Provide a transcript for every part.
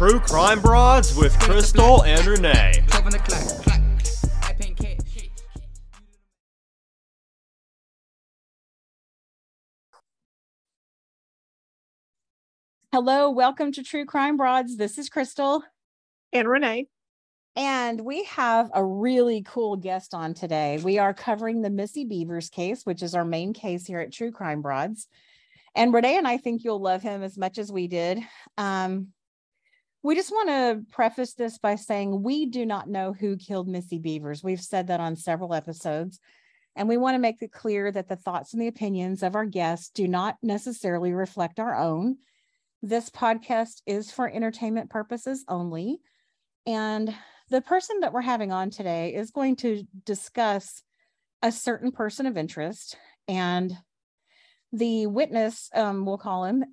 True Crime Broads with Crystal and Renee. Hello, welcome to True Crime Broads. This is Crystal. And Renee. And we have a really cool guest on today. We are covering the Missy Bevers case, which is our main case here at True Crime Broads. And Renee and I think you'll love him as much as we did. We just want to preface this by saying we do not know who killed Missy Bevers. We've said that on several episodes. And we want to make it clear that the thoughts and the opinions of our guests do not necessarily reflect our own. This podcast is for entertainment purposes only. And the person that we're having on today is going to discuss a certain person of interest. And the witness, we'll call him,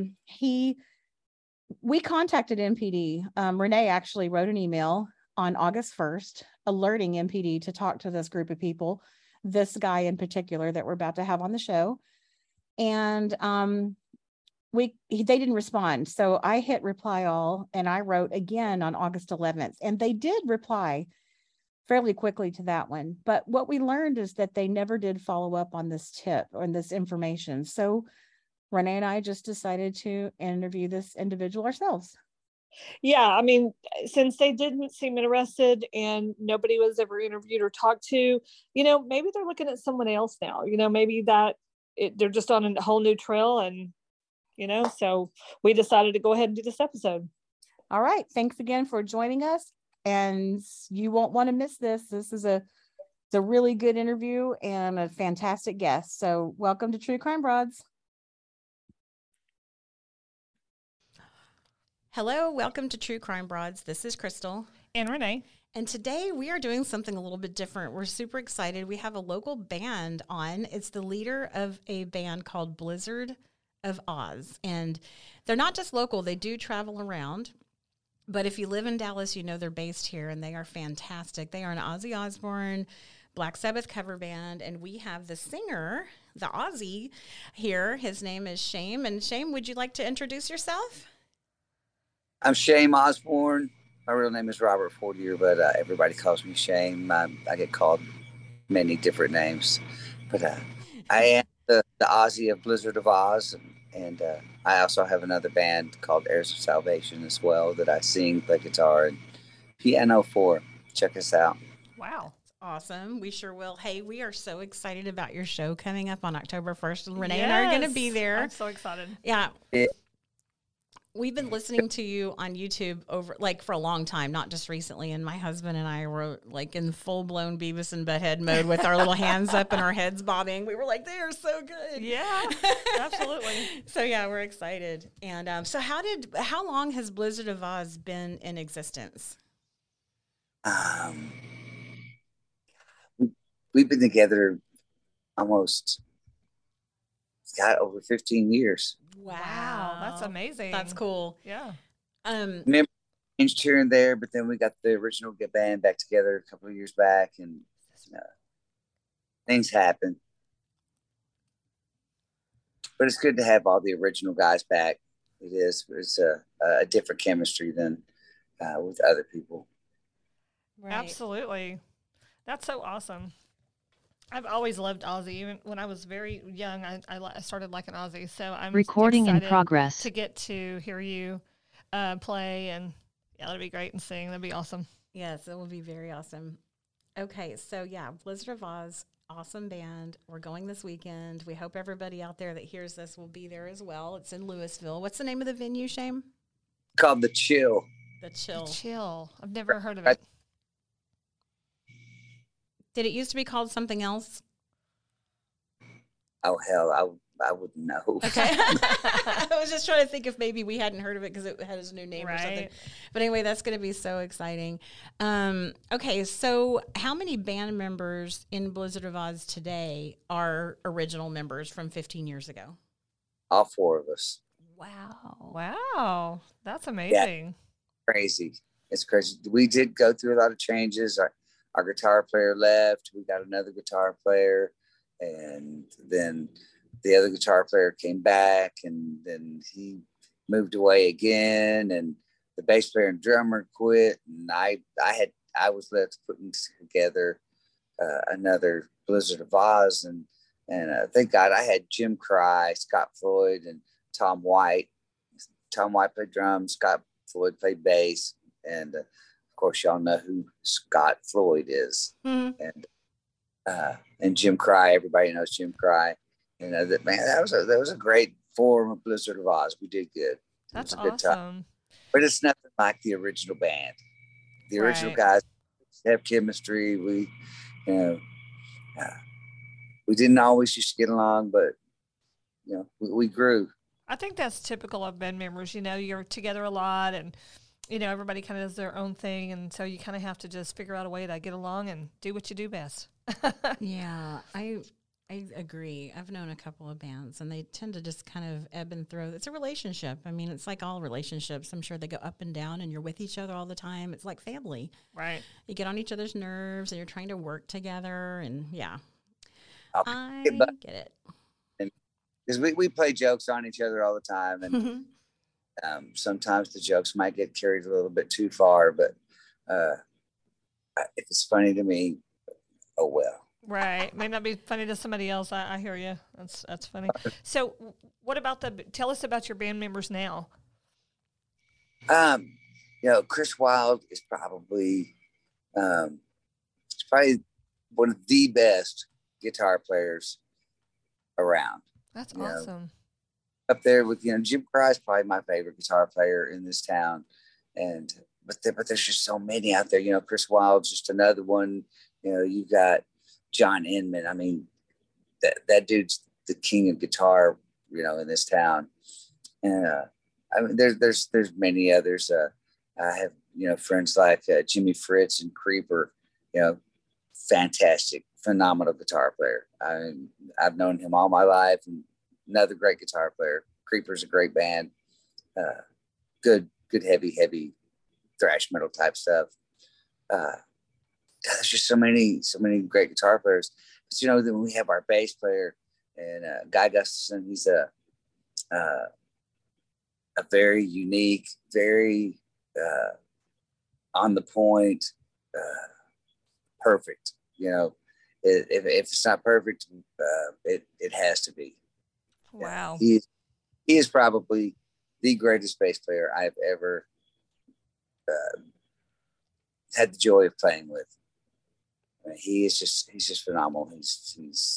we contacted MPD. Renee actually wrote an email on August 1st, alerting MPD to talk to this group of people, this guy in particular that we're about to have on the show. And they didn't respond. So I hit reply all and I wrote again on August 11th, and they did reply fairly quickly to that one. But what we learned is that they never did follow up on this tip or this information. So Renee and I just decided to interview this individual ourselves. Yeah, I mean, since they didn't seem interested and nobody was ever interviewed or talked to, maybe they're looking at someone else now, maybe they're just on a whole new trail, and so we decided to go ahead and do this episode. All right. Thanks again for joining us. And you won't want to miss this. This is a really good interview and a fantastic guest. So welcome to True Crime Broads. Hello. Welcome to True Crime Broads. This is Crystal. And Renee. And today we are doing something a little bit different. We're super excited. We have a local band on. It's the leader of a band called Blizzard of Oz, and they're not just local, they do travel around, but if you live in Dallas, they're based here, and they are fantastic. They are an Ozzy Osbourne Black Sabbath cover band, and we have the singer, the Ozzy here. His name is Shame. And Shame, would you like to introduce yourself? I'm Shame Osbourne. My real name is Robert Fortier, but everybody calls me Shame. I get called many different names, but I am the Ozzy of Blizzard of Oz, and I also have another band called Heirs of Salvation as well that I sing, play guitar, and piano for. Check us out. Wow. Awesome. We sure will. Hey, we are so excited about your show coming up on October 1st. And Renee and I are going to be there. I'm so excited. Yeah. We've been listening to you on YouTube for a long time, not just recently. And my husband and I were in full blown Beavis and Butthead mode with our little hands up and our heads bobbing. We were like, they are so good. Yeah, absolutely. So yeah, we're excited. And so how long has Blizzard of Oz been in existence? We've been together almost over 15 years. Wow, that's amazing. That's cool. Yeah. Members changed here and there, but then we got the original band back together a couple of years back, and things happen. But it's good to have all the original guys back. It is. It's a different chemistry than with other people. Right. Absolutely. That's so awesome. I've always loved Ozzy. Even when I was very young, I started liking Ozzy. So I'm recording in progress to get to hear you play, and yeah, that'd be great, and sing. That'd be awesome. Yes, it will be very awesome. Okay, so yeah, Blizzard of Oz, awesome band. We're going this weekend. We hope everybody out there that hears this will be there as well. It's in Louisville. What's the name of the venue, Shame? Called The Chill. The Chill. The Chill. I've never heard of it. Did it used to be called something else? Oh, hell, I wouldn't know. Okay. I was just trying to think if maybe we hadn't heard of it because it had a new name or something. But anyway, that's going to be so exciting. Okay, so how many band members in Blizzard of Oz today are original members from 15 years ago? All four of us. Wow. That's amazing. Yeah. Crazy. It's crazy. We did go through a lot of changes. Our guitar player left. We got another guitar player, and then the other guitar player came back, and then he moved away again, and the bass player and drummer quit, and I was left putting together another Blizzard of Oz, and thank God I had Jim Cry, Scott Floyd, and Tom White. Tom White played drums, Scott Floyd played bass, and of course y'all know who Scott Floyd is. Mm-hmm. And Jim Cry, everybody knows Jim Cry. And that was a great form of Blizzard of Oz. We did good. That's a good awesome. Time. But it's nothing like the original band. The original guys have chemistry. We, we didn't always used to get along, but we grew. I think that's typical of band members. You're together a lot, and everybody kind of does their own thing, and so you kind of have to just figure out a way to get along and do what you do best. Yeah, I agree. I've known a couple of bands, and they tend to just kind of ebb and flow. It's a relationship. I mean, it's like all relationships. I'm sure they go up and down, and you're with each other all the time. It's like family. Right. You get on each other's nerves, and you're trying to work together, and yeah. I get it. Because we play jokes on each other all the time, and sometimes the jokes might get carried a little bit too far, but if it's funny to me, oh well. Right. May not be funny to somebody else. I hear you. That's funny. So what about tell us about your band members now. Chris Wilde is probably one of the best guitar players around. That's awesome. Up there with, Jim Cry is probably my favorite guitar player in this town. But there's just so many out there. Chris Wilde's just another one. You've got John Inman. I mean, that dude's the king of guitar, in this town. And I mean, there's many others. I have, friends like Jimmy Fritz and Creeper, fantastic, phenomenal guitar player. I've known him all my life, and another great guitar player. Creeper's a great band. Good, heavy thrash metal type stuff. There's just so many great guitar players. But then we have our bass player, and Guy Gustafson. He's a very unique, very on the point, perfect. If it's not perfect, it has to be. Wow. He is probably the greatest bass player I've ever had the joy of playing with. He's just phenomenal. He's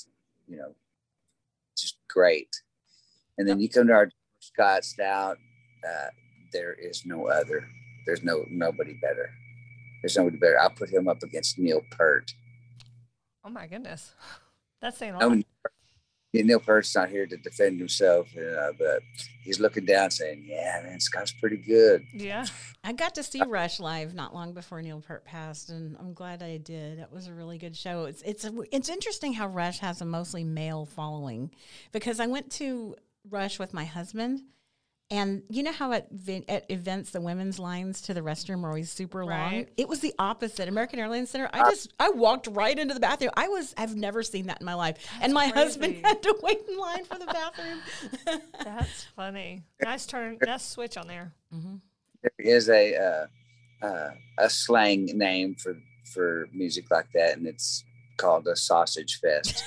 just great. And then you come to our Scott Stout. There is no other. There's nobody better. There's nobody better. I'll put him up against Neil Peart. Oh my goodness, that's saying a lot. Neil Peart's not here to defend himself, but he's looking down saying, yeah, man, Scott's pretty good. Yeah. I got to see Rush live not long before Neil Peart passed, and I'm glad I did. It was a really good show. It's interesting how Rush has a mostly male following, because I went to Rush with my husband, and you know how at events the women's lines to the restroom are always super long? It was the opposite. American Airlines Center, I walked right into the bathroom. I've never seen that in my life. That's and my crazy. husband had to wait in line for the bathroom. That's funny. Nice switch on there. Mm-hmm. There is a slang name for music like that, and it's called a sausage fest.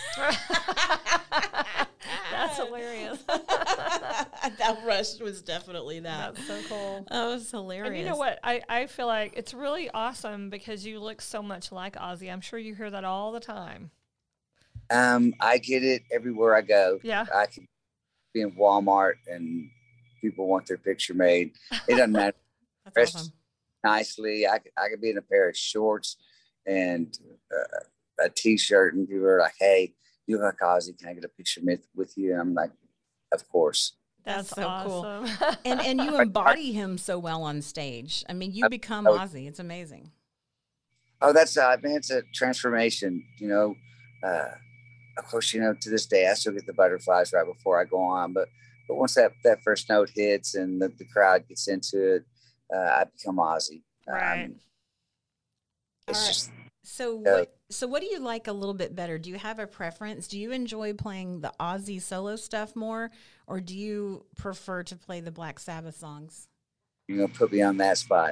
That's hilarious. That Rush was definitely that. That's so cool. That was hilarious. And you know what? I feel like it's really awesome because you look so much like Ozzy. I'm sure you hear that all the time. I get it everywhere I go. Yeah. I can be in Walmart and people want their picture made. It doesn't matter. That's awesome. Nicely. I could be in a pair of shorts and a t-shirt, and people are like, hey, you look like Ozzy. Can I get a picture with you? And I'm like, of course. That's so awesome. Cool. And you embody him so well on stage. I mean, you become Ozzy. It's amazing. Oh, that's man, it's a transformation. Of course, to this day I still get the butterflies right before I go on. But once that first note hits and the crowd gets into it, I become Ozzy. Right. It's just. So what do you like a little bit better? Do you have a preference? Do you enjoy playing the Ozzy solo stuff more, or do you prefer to play the Black Sabbath songs? You're gonna put me on that spot.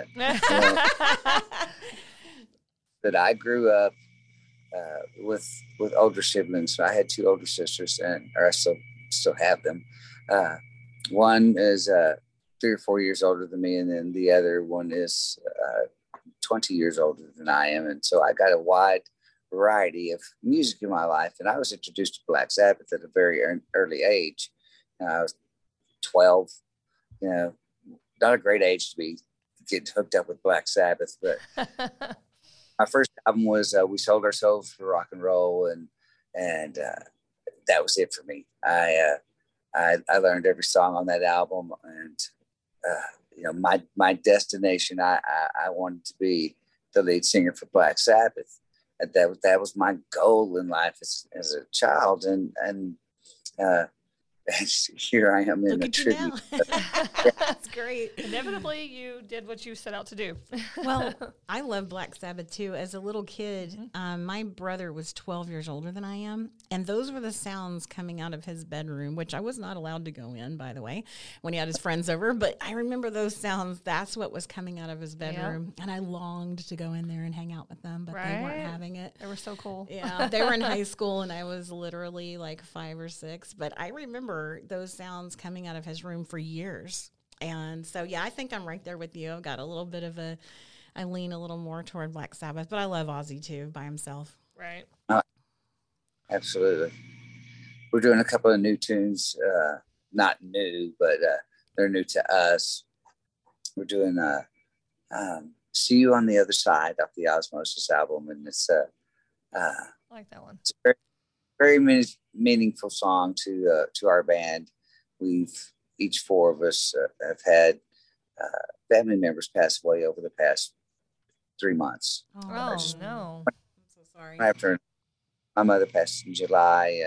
But I grew up with older siblings. So I had two older sisters, or I still have them. One is 3 or 4 years older than me, and then the other one is 20 years older than I am. And so I got a wide variety of music in my life. And I was introduced to Black Sabbath at a very early age. I was 12, not a great age to be getting hooked up with Black Sabbath, but my first album was We Sold Our Souls for Rock and Roll, and that was it for me. I learned every song on that album, and my destination, I wanted to be the lead singer for Black Sabbath. And that was my goal in life as a child, and here I am in a tribute. That's great. Inevitably, you did what you set out to do. Well, I love Black Sabbath too. As a little kid, my brother was 12 years older than I am, and those were the sounds coming out of his bedroom, which I was not allowed to go in, by the way, when he had his friends over. But I remember those sounds. That's what was coming out of his bedroom, and I longed to go in there and hang out with them, but they weren't having it. They were so cool. Yeah, they were in high school, and I was literally like 5 or 6. But I remember those sounds coming out of his room for years. And so, yeah, I think I'm right there with you. I've got a little bit of I lean a little more toward Black Sabbath, but I love Ozzy too by himself. Right. Absolutely. We're doing a couple of new tunes, not new, but they're new to us. We're doing See You on the Other Side off the Osmosis album. And it's I like that one. It's a very meaningful song to our band. Each 4 of us have had family members pass away over the past 3 months. Oh no! I'm so sorry. After my mother passed in July,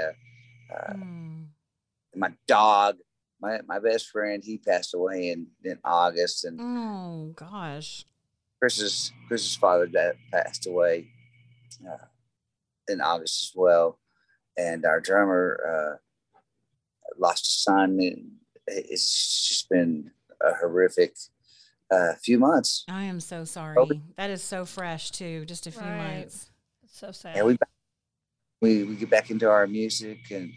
my dog, my best friend, he passed away in August, and oh gosh, Chris's father passed away in August as well. And our drummer lost a son. It's just been a horrific few months. I am so sorry. That is so fresh too. Just a few months. It's so sad. Yeah, we get back into our music, and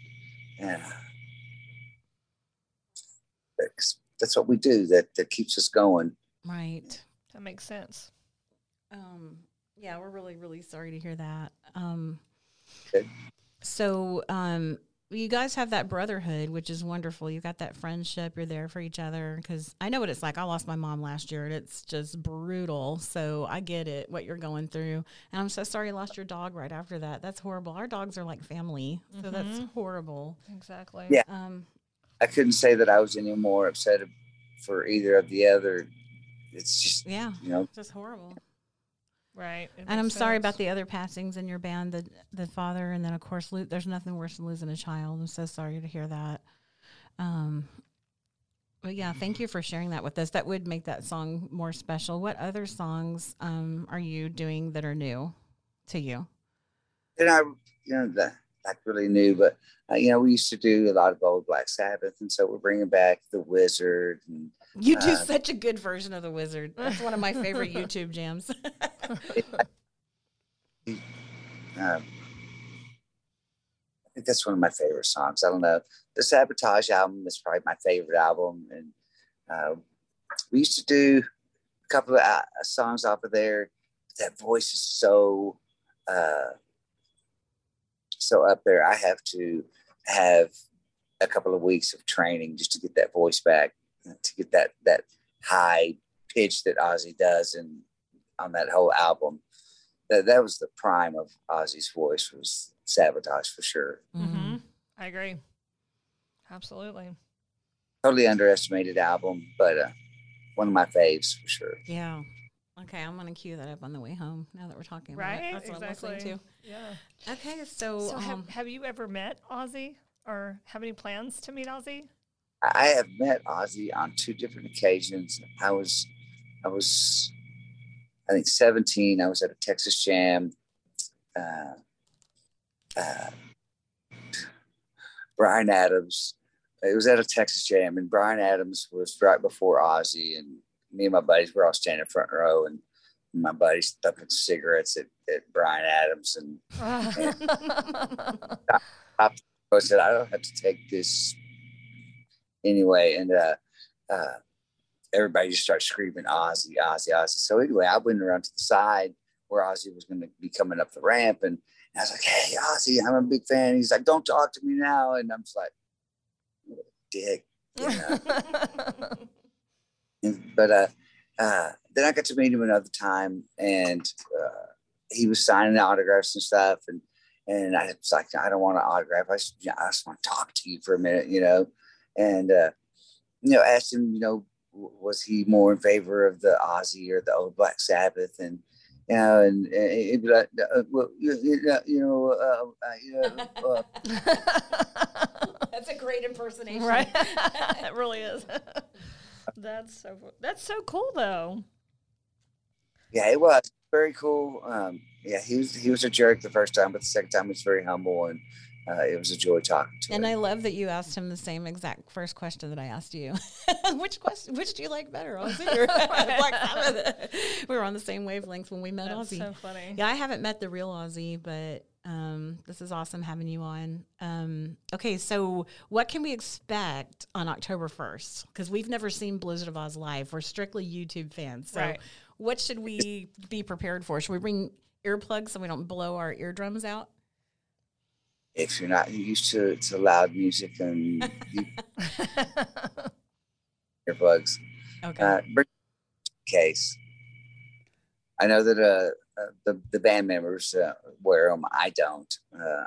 that's what we do. That keeps us going. Right. That makes sense. Yeah, we're really, really sorry to hear that. Okay. So, you guys have that brotherhood, which is wonderful. You got that friendship. You're there for each other. Because I know what it's like. I lost my mom last year, and it's just brutal. So I get it, what you're going through. And I'm so sorry you lost your dog right after that. That's horrible. Our dogs are like family, so that's horrible. Exactly. Yeah. I couldn't say that I was any more upset for either of the other. It's just, just horrible. Right. And I'm sorry about the other passings in your band, the father, and then of course, there's nothing worse than losing a child. I'm so sorry to hear that. But yeah, thank you for sharing that with us. That would make that song more special. What other songs are you doing that are new to you? And not really new, but we used to do a lot of old Black Sabbath, and so we're bringing back The Wizard. And you do such a good version of The Wizard. That's one of my favorite YouTube jams. I think that's one of my favorite songs. I don't know. The Sabotage album is probably my favorite album, and we used to do a couple of songs off of there. That voice is so up there. I have to have a couple of weeks of training just to get that voice back, to get that high pitch that Ozzy does on that whole album. That was the prime of Ozzy's voice, was Sabotage for sure. Mm-hmm. I agree. Absolutely. Totally underestimated album, but one of my faves for sure. Yeah. Okay, I'm going to cue that up on the way home now that we're talking about it. That's what I'm listening to. Yeah. Okay, so have you ever met Ozzy, or have any plans to meet Ozzy? I have met Ozzy on 2 different occasions. I was I think 17. I was at a Texas Jam. Bryan Adams. It was at a Texas Jam, and Bryan Adams was right before Ozzy, and me and my buddies, we're all standing front row, and my buddy's stuffing cigarettes at Bryan Adams, and I said, I don't have to take this anyway. And everybody just starts screaming, Ozzy, Ozzy, Ozzy. So anyway, I went around to the side where Ozzy was going to be coming up the ramp. And I was like, hey, Ozzy, I'm a big fan. He's like, don't talk to me now. And I'm just like, what a dick. You know? But then I got to meet him another time, and he was signing autographs and stuff. And I was like, I don't want an autograph. I just want to talk to you for a minute, you know. And, asked him, was he more in favor of the Ozzy or the old Black Sabbath? And, and he'd be like, well, That's a great impersonation. Right. It really is. That's so cool, though. Yeah, it was very cool. He was a jerk the first time, but the second time he was very humble, and it was a joy talking to him. And I love that you asked him the same exact first question that I asked you. Which do you like better, Ozzy or Black Sabbath? We were on the same wavelength when we met Ozzy. That's so funny. Yeah, I haven't met the real Ozzy, but this is awesome having you on. Okay, so what can we expect on October 1st? Because we've never seen Blizzard of Oz live. We're strictly YouTube fans. So right. What should we be prepared for? Should we bring earplugs so we don't blow our eardrums out? If you're not used to loud music and earplugs, okay. Bring a case. I know that the band members wear them. I don't.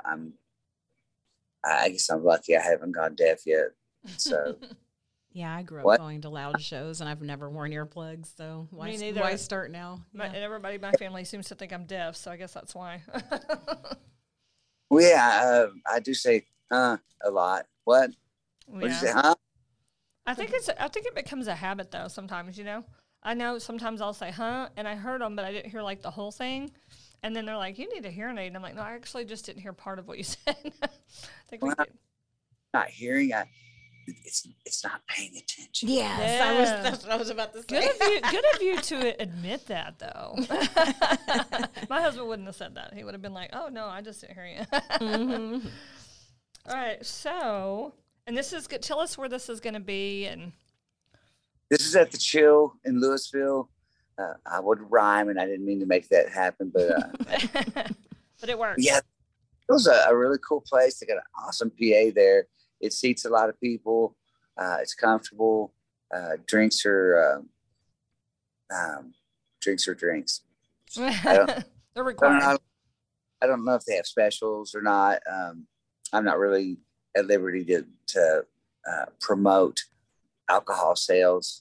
I guess I'm lucky. I haven't gone deaf yet. So. Yeah, I grew up going to loud shows, and I've never worn earplugs. So why start now? And everybody in my family seems to think I'm deaf, so I guess that's why. Well, yeah, I do say a lot. What? What did you say? Huh? I think it becomes a habit though. Sometimes, I know sometimes I'll say huh, and I heard them, but I didn't hear like the whole thing. And then they're like, "You need a hearing aid." And I'm like, "No, I actually just didn't hear part of what you said." I think we did. Not hearing. It's not paying attention. Yes. That's what I was about to say. Good of you to admit that, though. My husband wouldn't have said that. He would have been like, "Oh no, I just didn't hear you." Mm-hmm. All right, so tell us where this is going to be, and this is at the Chill in Louisville. I would rhyme, and I didn't mean to make that happen, but but it worked. Yeah, it was a really cool place. They got an awesome PA there. It seats a lot of people. It's comfortable. Drinks are drinks. They're required. I don't know if they have specials or not. I'm not really at liberty to promote alcohol sales.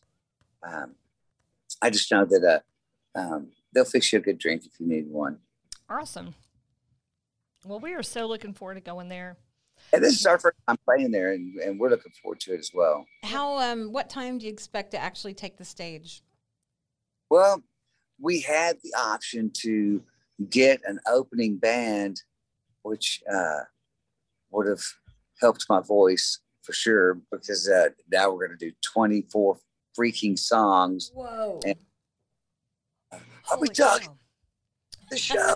I just know that they'll fix you a good drink if you need one. Awesome. Well, we are so looking forward to going there. And this is our first time playing there, and we're looking forward to it as well. What time do you expect to actually take the stage? Well, we had the option to get an opening band, which would have helped my voice for sure, because now we're going to do 24 freaking songs. Whoa. And I'll be talking the show.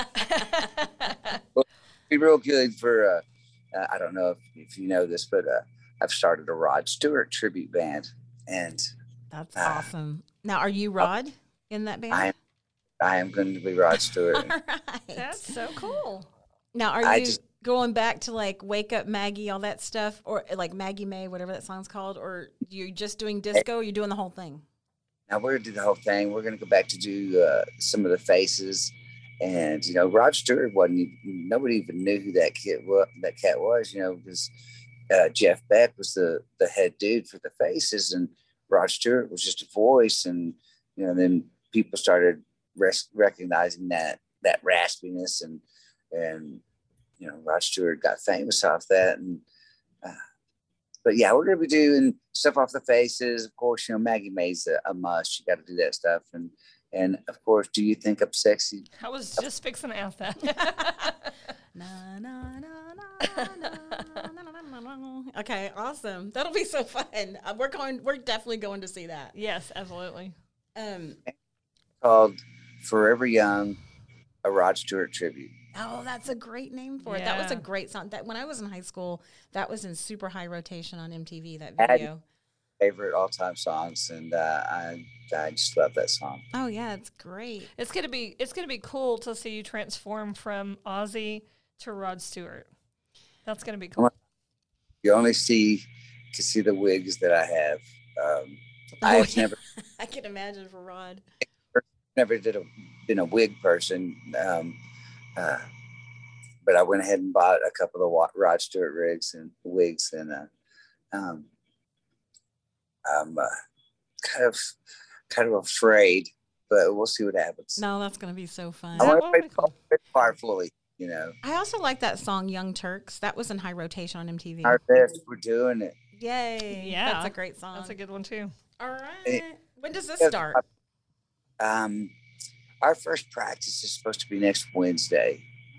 Well, be real good for... I don't know if you know this, but I've started a Rod Stewart tribute band, and that's awesome. Now, are you Rod in that band? I am going to be Rod Stewart. All right. That's so cool. Now, are you going back to like Wake Up Maggie, all that stuff, or like Maggie May, whatever that song's called, or you're just doing disco? Or you're doing the whole thing? Now we're going to do the whole thing. We're going to go back to do some of the faces. And, Rod Stewart nobody even knew who that cat was, because Jeff Beck was the head dude for the faces, and Rod Stewart was just a voice. And, then people started recognizing that raspiness, and Rod Stewart got famous off that. And, but yeah, we're going to be doing stuff off the faces. Of course, Maggie May's a must. You got to do that stuff. And of course, do you think I'm sexy? I was just fixing to ask that. Okay, awesome. That'll be so fun. We're definitely going to see that. Yes, absolutely. Called Forever Young, a Rod Stewart tribute. Oh, that's a great name for it. That was a great song. That when I was in high school, that was in super high rotation on MTV. That video. Favorite all-time songs, and I just love that song. Oh yeah, it's great. It's gonna be cool to see you transform from Ozzy to Rod Stewart. That's gonna be cool. You only can see the wigs that I have. I've never. I can imagine for Rod. Never been a wig person, but I went ahead and bought a couple of Rod Stewart wigs, and I'm kind of afraid, but we'll see what happens. No, that's going to be so fun. I want to play powerfully, you know. I also like that song "Young Turks." That was in high rotation on MTV. Our best, we're doing it. Yay! Yeah, that's a great song. That's a good one too. All right. When does this start? Our first practice is supposed to be next Wednesday,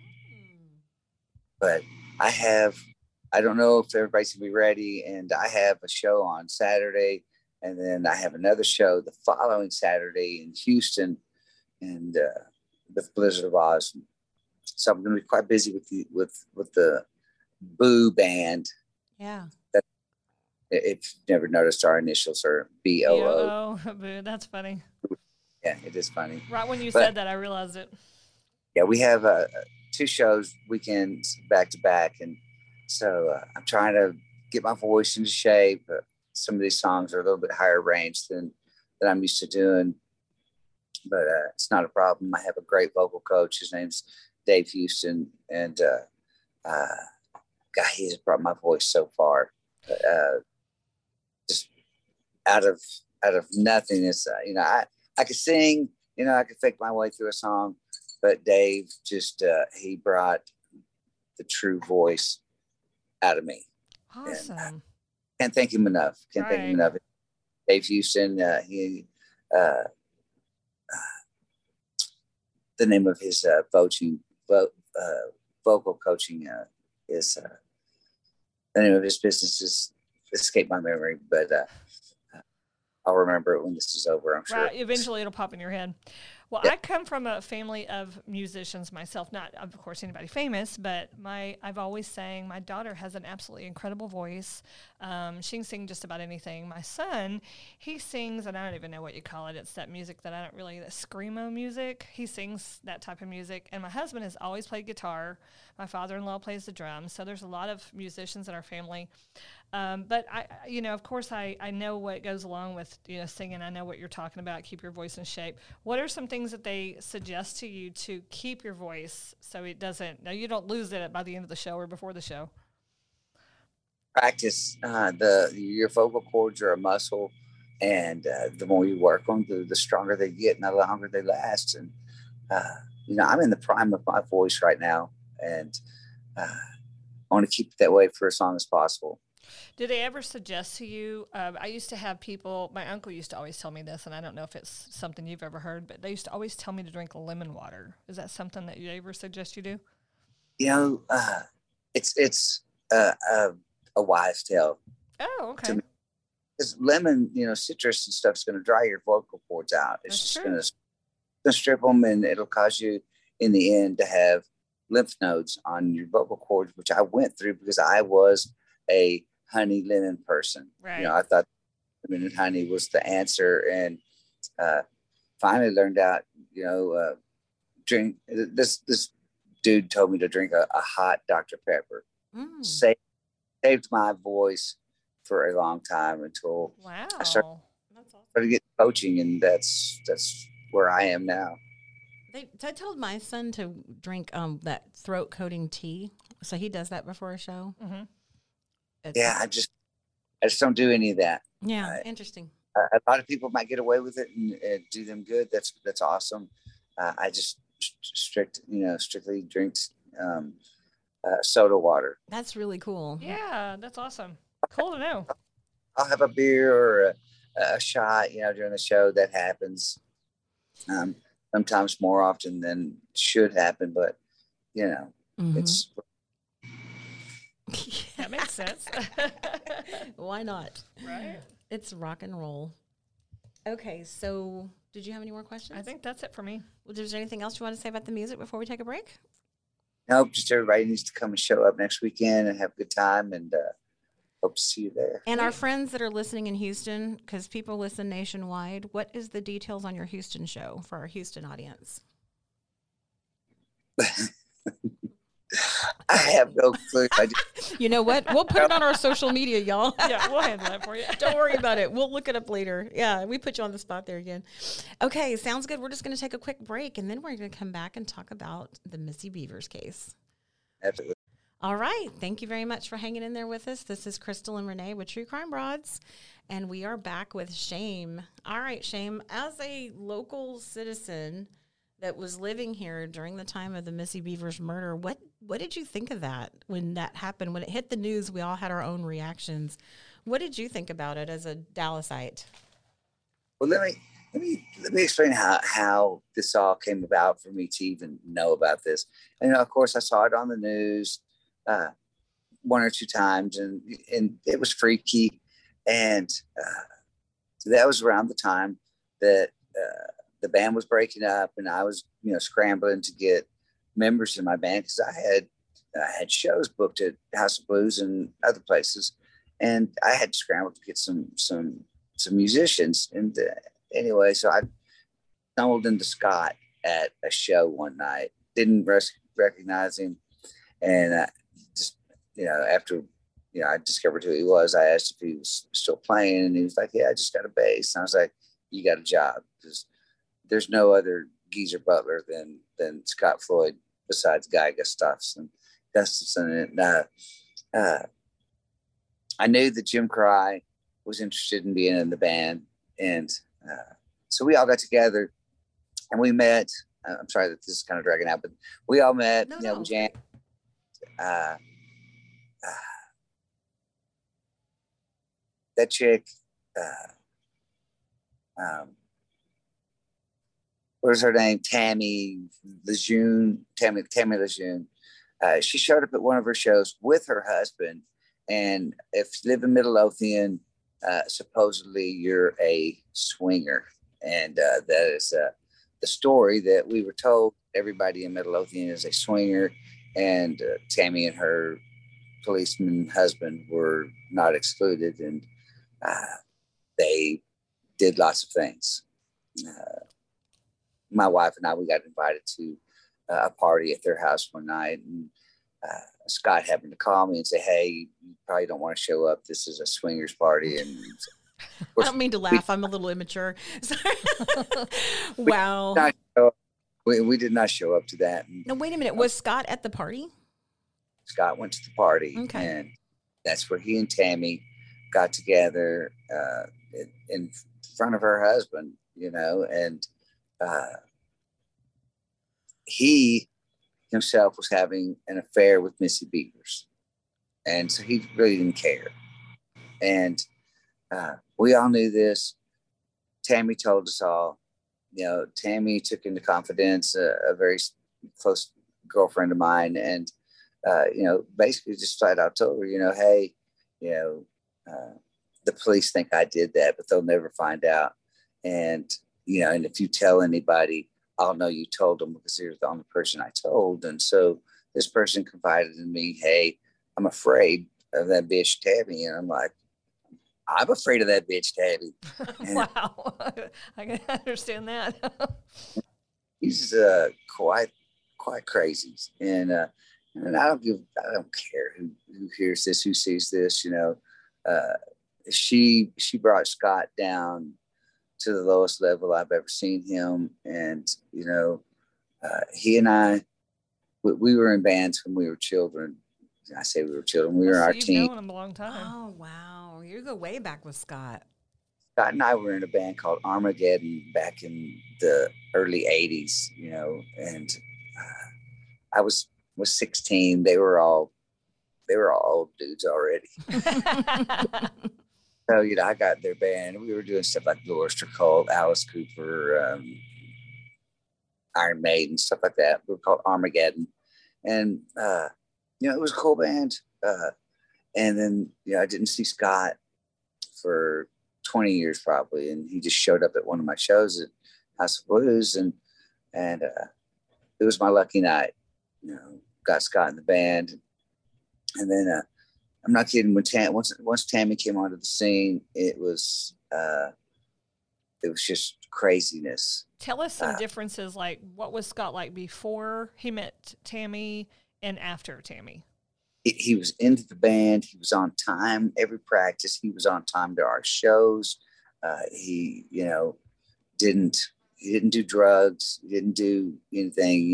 but I don't know if everybody's gonna be ready, and I have a show on Saturday, and then I have another show the following Saturday in Houston, and with Blizzard of Oz. So I'm gonna be quite busy with the Boo band. Yeah. If you've never noticed, our initials are BOO. Boo, that's funny. Yeah, it is funny. Right when you said that, I realized it. Yeah, we have 2 shows weekends back to back, and so I'm trying to get my voice into shape. Some of these songs are a little bit higher range than I'm used to doing, but it's not a problem. I have a great vocal coach. His name's Dave Houston, and God, he has brought my voice so far. Just out of nothing. It's I could sing, I could fake my way through a song, but Dave just he brought the true voice out of me. Awesome. And can't thank him enough. Can't thank him enough. Dave Houston, the name of his vocal coaching is the name of his business is escaped my memory, but I'll remember it when this is over, I'm sure. Right, eventually it'll pop in your head. Well, I come from a family of musicians myself, not, of course, anybody famous, but I've always sang. My daughter has an absolutely incredible voice. She can sing just about anything. My son, he sings, and I don't even know what you call it. It's that music that that screamo music. He sings that type of music. And my husband has always played guitar. My father-in-law plays the drums. So there's a lot of musicians in our family. But I of course, I know what goes along with, singing. I know what you're talking about, keep your voice in shape. What are some things that they suggest to you to keep your voice so it doesn't, now you don't lose it by the end of the show or before the show? Practice. Your vocal cords are a muscle, and the more you work on them, the stronger they get and the longer they last. And, I'm in the prime of my voice right now, and I want to keep it that way for as long as possible. Did they ever suggest to you, I used to have people, my uncle used to always tell me this, and I don't know if it's something you've ever heard, but they used to always tell me to drink lemon water. Is that something that you ever suggest you do? It's a wives' tale. Oh, okay. Because lemon, citrus and stuff is going to dry your vocal cords out. It's That's just true. going to strip them, and it'll cause you, in the end, to have lymph nodes on your vocal cords, which I went through because I was a honey lemon person. Right. I thought lemon and honey was the answer, and finally learned out. Drink this. This dude told me to drink a hot Dr. Pepper. Saved my voice for a long time until Wow. I started getting coaching, and that's where I am now. I told my son to drink that throat coating tea, so he does that before a show. Mm-hmm. I just don't do any of that. Yeah, interesting. A lot of people might get away with it and do them good. That's awesome. I just strictly drink soda water. That's really cool. Yeah, that's awesome. Cool to know. I'll have a beer or a shot, during the show. That happens. Sometimes more often than should happen, but it's. That makes sense. Why not? Right. It's rock and roll. Okay, so Did you have any more questions? I think that's it for me. Well, is there anything else you want to say about the music before we take a break? Nope, just everybody needs to come and show up next weekend and have a good time, and hope to see you there. And our friends that are listening in Houston, because people listen nationwide, what is the details on your Houston show for our Houston audience? I have no clue. You know what? We'll put it on our social media, y'all. Yeah, we'll handle that for you. Don't worry about it. We'll look it up later. Yeah, we put you on the spot there again. Okay, sounds good. We're just going to take a quick break, and then we're going to come back and talk about the Missy Bevers case. Absolutely. All right. Thank you very much for hanging in there with us. This is Crystal and Renee with True Crime Broads, and we are back with Shame. All right, Shame, as a local citizen that was living here during the time of the Missy Bevers murder, what did you think of that when that happened? When it hit the news, we all had our own reactions. What did you think about it as a Dallasite? Well, let me explain how this all came about for me to even know about this. And of course, I saw it on the news one or two times, and it was freaky. And that was around the time that the band was breaking up, and I was, scrambling to get members in my band because I had shows booked at House of Blues and other places, and I had to scramble to get some musicians. And anyway, so I stumbled into Scott at a show one night, didn't recognize him, and just after I discovered who he was, I asked if he was still playing, and he was like, "Yeah, I just got a bass." And I was like, "You got a job," because there's no other Geezer Butler than Scott Floyd besides Guy Gustafson. And I knew that Jim Cry was interested in being in the band, and so we all got together and we met. I'm sorry that this is kind of dragging out, but we all met. No. We jammed. That chick. What was her name? Tammy Lejeune. She showed up at one of her shows with her husband. And if you live in Midlothian, supposedly you're a swinger. And that is the story that we were told. Everybody in Midlothian is a swinger. And Tammy and her policeman husband were not excluded. And they did lots of things. My wife and I, we got invited to a party at their house one night, and Scott happened to call me and say, "Hey, you probably don't want to show up. This is a swingers party." And I don't mean to laugh. I'm a little immature. Wow. We did not show up to that. And, no, wait a minute. Was Scott at the party? Scott went to the party, okay, and that's where he and Tammy got together in front of her husband, and he himself was having an affair with Missy Bevers, and so he really didn't care. And we all knew this. Tammy told us all. Tammy took into confidence a very close girlfriend of mine, and basically just flat out told her, "Hey, the police think I did that, but they'll never find out. And and if you tell anybody, I'll know you told them because you're the only person I told." And so this person confided in me, "Hey, I'm afraid of that bitch Tabby." And I'm like, "I'm afraid of that bitch Tabby." Wow. I can understand that. He's quite crazy. And I don't care who hears this, who sees this, she brought Scott down to the lowest level I've ever seen him. And, he and I, we were in bands when we were children. I say we were children. We were our you've team. known him a long time. Oh, wow. You go way back with Scott. Scott and I were in a band called Armageddon back in the early 80s, and I was 16. They were all old dudes already. So, I got their band. We were doing stuff like Blue Oyster Cult, Alice Cooper, Iron Maiden, stuff like that. We were called Armageddon. And, it was a cool band. And then, I didn't see Scott for 20 years probably. And he just showed up at one of my shows at House of Blues, and it was my lucky night. Got Scott in the band, and then I'm not kidding. Once Tammy came onto the scene, it was just craziness. Tell us some differences. Like, what was Scott like before he met Tammy and after Tammy? He was into the band. He was on time every practice. He was on time to our shows. He didn't do drugs. He didn't do anything.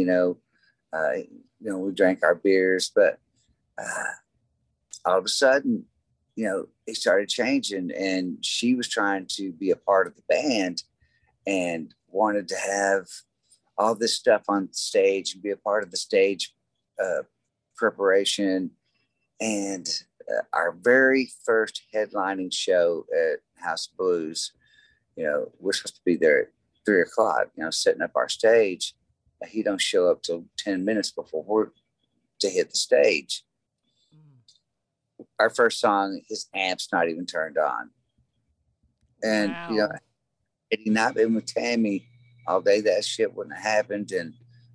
We drank our beers, but all of a sudden, it started changing, and she was trying to be a part of the band and wanted to have all this stuff on stage and be a part of the stage preparation. And our very first headlining show at House of Blues, we're supposed to be there at 3:00, setting up our stage. He don't show up till 10 minutes before we're to hit the stage. Our first song, his amp's not even turned on. And, wow. Had he not been with Tammy all day, that shit wouldn't have happened. And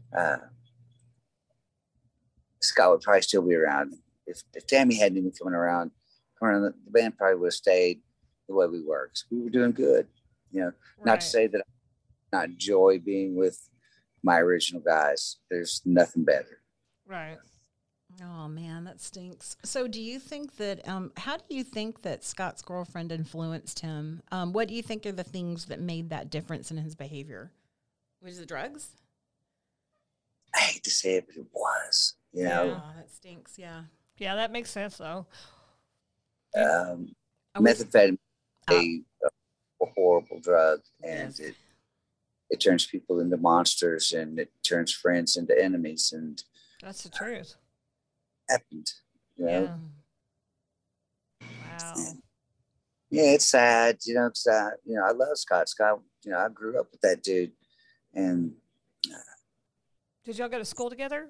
Scott would probably still be around. If Tammy hadn't even come around, the band probably would have stayed the way we were, because we were doing good. Not Right. to say that I not enjoy being with my original guys. There's nothing better. Right. Oh man, that stinks. So do you think that, how do you think that Scott's girlfriend influenced him? What do you think are the things that made that difference in his behavior? Was it drugs? I hate to say it, but it was, Oh, that stinks. Yeah. Yeah, that makes sense though. Methamphetamine is a horrible drug, and Yes. it turns people into monsters, and it turns friends into enemies, and That's the truth. happened. Yeah. Wow. Yeah, it's sad, because I love Scott. Scott, I grew up with that dude, and Did y'all go to school together?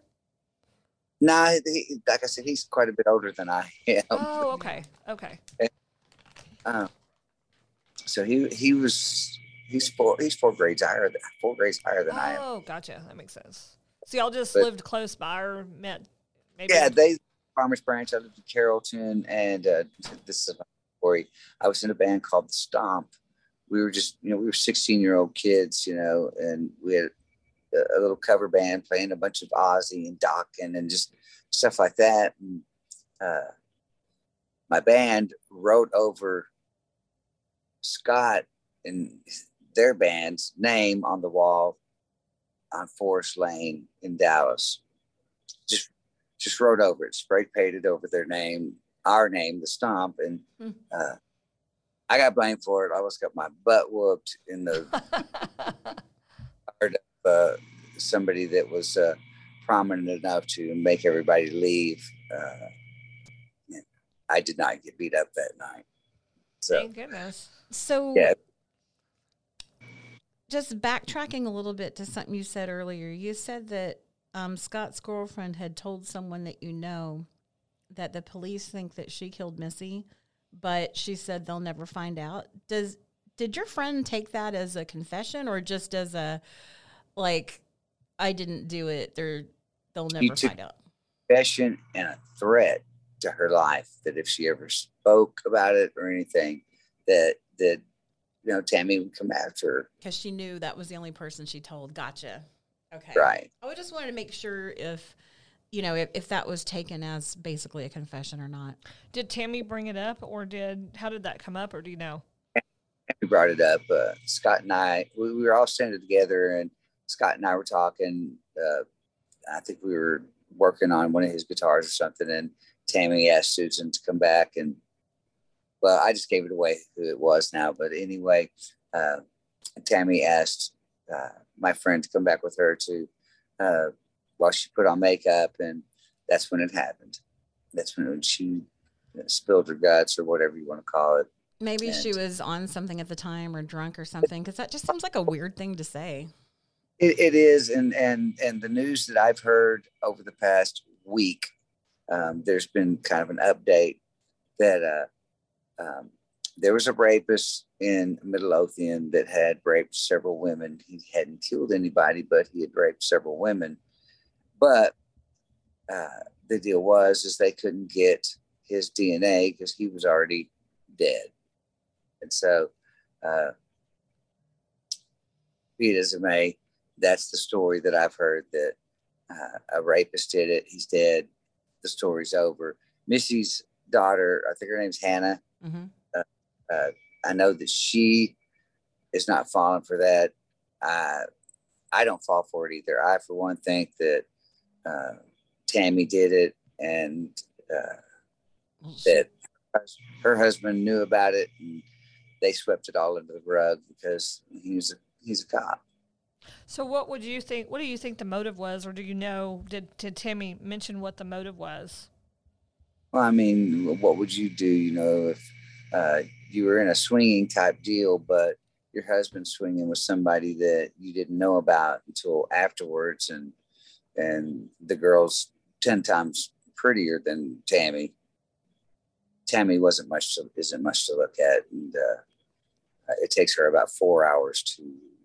like I said, he's quite a bit older than I am. Oh, okay. Okay. So he's four grades higher than I am. Oh, gotcha. That makes sense. So y'all just But- lived close by or met maybe? Yeah, they Farmers Branch. I lived in Carrollton, and this is a story. I was in a band called The Stomp. We were just, we were 16-year-old kids, and we had a little cover band playing a bunch of Ozzy and Dokken and just stuff like that. And my band wrote over Scott and their band's name on the wall on Forest Lane in Dallas. Just wrote over it, spray painted over their name, our name, The Stomp, and I got blamed for it. I almost got my butt whooped in the heart of somebody that was prominent enough to make everybody leave. I did not get beat up that night. So Thank goodness. So yeah, just backtracking a little bit to something you said earlier, you said that Scott's girlfriend had told someone that that the police think that she killed Missy, but she said they'll never find out. Did your friend take that as a confession, or just as a, like, I didn't do it, they'll never find out? Confession and a threat to her life that if she ever spoke about it or anything, that Tammy would come after her. Because she knew that was the only person she told. Gotcha. Okay. Right. I just wanted to make sure if that was taken as basically a confession or not. Did Tammy bring it up, or how did that come up, or do you know? We brought it up. Scott and I, we were all standing together, and Scott and I were talking. I think we were working on one of his guitars or something, and Tammy asked Susan to come back, and well, I just gave it away who it was now. But anyway, Tammy asked my friend to come back with her to while she put on makeup, and that's when it happened. That's when she spilled her guts, or whatever you want to call it. Maybe she was on something at the time, or drunk or something, because that just seems like a weird thing to say. It is, and the news that I've heard over the past week, there's been kind of an update that there was a rapist in Midlothian that had raped several women. He hadn't killed anybody, but he had raped several women. But the deal is they couldn't get his DNA because he was already dead. And so, be it as it may, that's the story that I've heard, that a rapist did it. He's dead. The story's over. Missy's daughter, I think her name's Hannah. Mm-hmm. I know that she is not falling for that. I don't fall for it either. I, for one, think that Tammy did it, and that her husband knew about it, and they swept it all under the rug because he's a cop. So what would you think? What do you think the motive was, or do you know? Did Tammy mention what the motive was? Well, I mean, what would you do? You know, if you were in a swinging type deal, but your husband's swinging with somebody that you didn't know about until afterwards, and the girl's 10 times prettier than Tammy. Tammy isn't much to look at, and it takes her about 4 hours to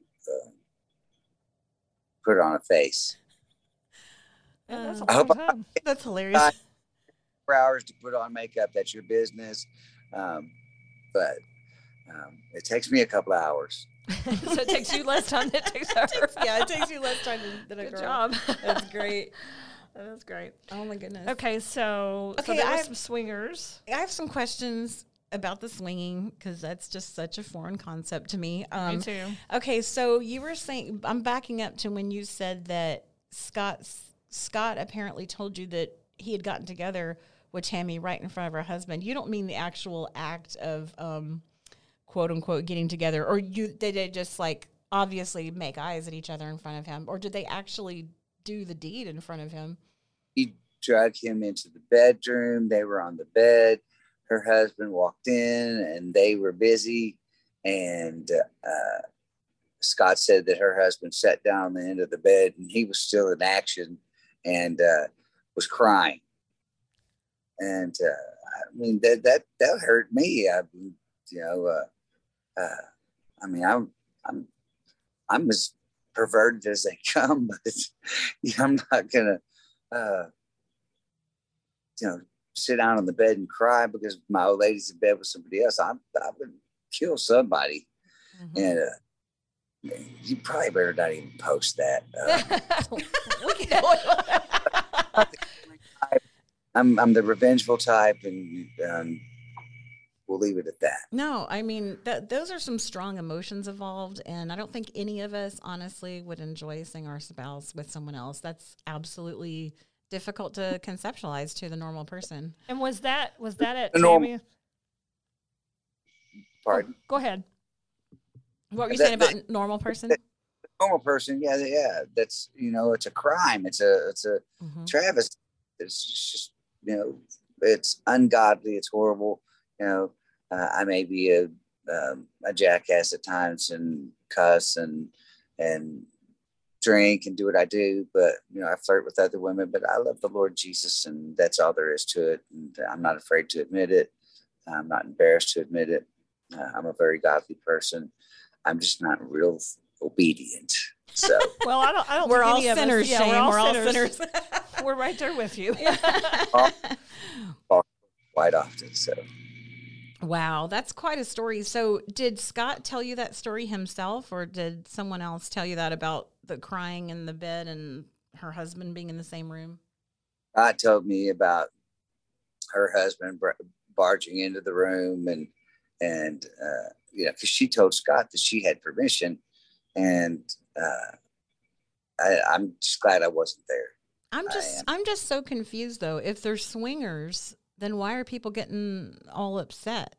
put on a face. Yeah, that's a I long hope time. That's hilarious. 4 hours to put on makeup, that's your business. But it takes me a couple of hours. So it takes you less time than it takes her. It takes you less time than a Good girl. job. That's great. That's great. Oh my goodness. Okay, so Okay, there I were have- some swingers. I have some questions about the swinging because that's just such a foreign concept to me. Me too. Okay, so you were saying, I'm backing up to when you said that Scott apparently told you that he had gotten together with Tammy right in front of her husband. You don't mean the actual act of quote unquote getting together, or did they just like obviously make eyes at each other in front of him, or did they actually do the deed in front of him? He dragged him into the bedroom. They were on the bed. Her husband walked in and they were busy. And Scott said that her husband sat down on the end of the bed and he was still in action and was crying. And I mean, that hurt me. I mean, I'm as perverted as they come, but I'm not gonna, sit down on the bed and cry because my old lady's in bed with somebody else. I would kill somebody. Mm-hmm. And you probably better not even post that. I'm the revengeful type, and we'll leave it at that. No, I mean, those are some strong emotions involved, and I don't think any of us, honestly, would enjoy seeing our spouse with someone else. That's absolutely difficult to conceptualize to the normal person. And was that at The norm- Tammy? Pardon? Go ahead. What were you saying about normal person? Normal person, yeah. That's it's a crime. It's a Mm-hmm. travesty. It's just it's ungodly. It's horrible. I may be a jackass at times and cuss and drink and do what I do, but I flirt with other women. But I love the Lord Jesus, and that's all there is to it. And I'm not afraid to admit it. I'm not embarrassed to admit it. I'm a very godly person. I'm just not real obedient. So Well, I don't. We're think all any of us- sinners, yeah, Shane. We're all sinners. sinners. We're right there with you. quite often. So Wow, that's quite a story. So did Scott tell you that story himself, or did someone else tell you that about the crying in the bed and her husband being in the same room? God told me about her husband barging into the room and because she told Scott that she had permission, and I'm just glad I wasn't there. I'm just so confused though. If they're swingers, then why are people getting all upset?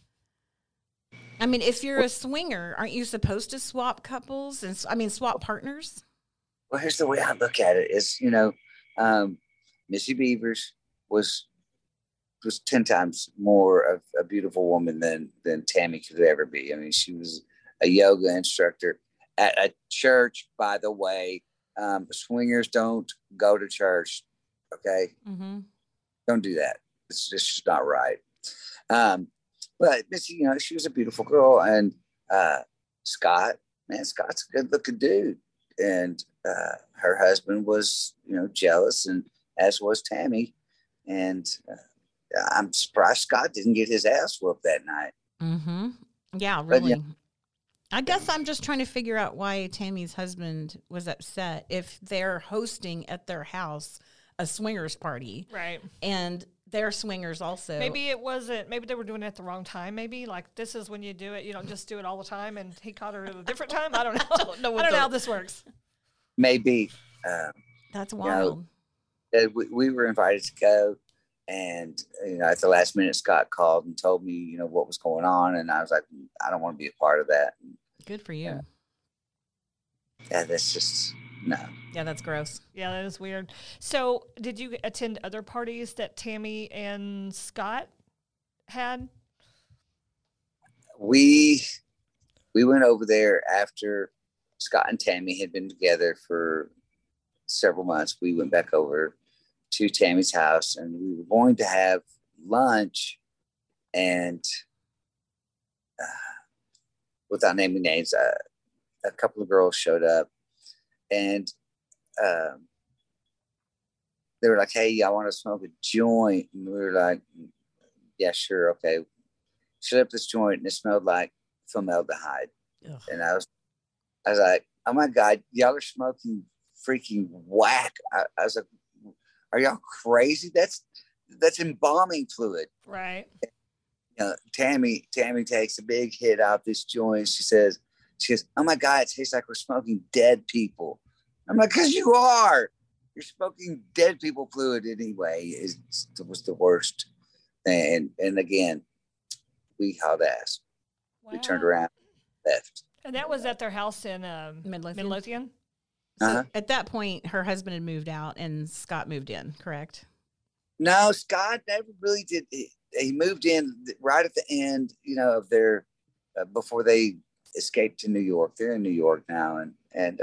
I mean, if you're a swinger, aren't you supposed to swap couples and swap partners? Well, here's the way I look at it: is Missy Beavers was 10 times more of a beautiful woman than Tammy could ever be. I mean, she was a yoga instructor at a church, by the way. Swingers don't go to church. Okay. Mm-hmm. Don't do that. It's just not right. but Missy, she was a beautiful girl, and Scott, man, Scott's a good looking dude, and her husband was, jealous, and as was Tammy, and I'm surprised Scott didn't get his ass whooped that night. Mm-hmm. Yeah, But, really. I guess I'm just trying to figure out why Tammy's husband was upset if they're hosting at their house a swingers party. Right. And they're swingers also. Maybe it wasn't, maybe they were doing it at the wrong time. Maybe like this is when you do it. You don't just do it all the time. And he caught her at a different time. I don't know. I don't know how this works. Maybe. That's wild. We were invited to go. And, at the last minute, Scott called and told me, what was going on. And I was like, I don't want to be a part of that. Good for you. Yeah, that's just, no. Yeah, that's gross. Yeah, that is weird. So did you attend other parties that Tammy and Scott had? We went over there after Scott and Tammy had been together for several months. We went back over to Tammy's house, and we were going to have lunch, and without naming names, a couple of girls showed up, and they were like, "Hey, I want to smoke a joint," and we were like, "Yeah, sure, okay." Shut up this joint, and it smelled like formaldehyde. Ugh. And I was like, "Oh my God, y'all are smoking freaking whack." I was like, "Are y'all crazy? That's embalming fluid." Right. Tammy takes a big hit out this joint. She says, "Oh my God, it tastes like we're smoking dead people." I'm like, "'Cause you are. You're smoking dead people fluid anyway." It was the worst. And again, we hauled ass. Wow. We turned around, left. And that was at their house in Midlothian? So at that point, her husband had moved out and Scott moved in, correct? No, Scott never really did. He moved in right at the end, of their, before they escaped to New York. They're in New York now. And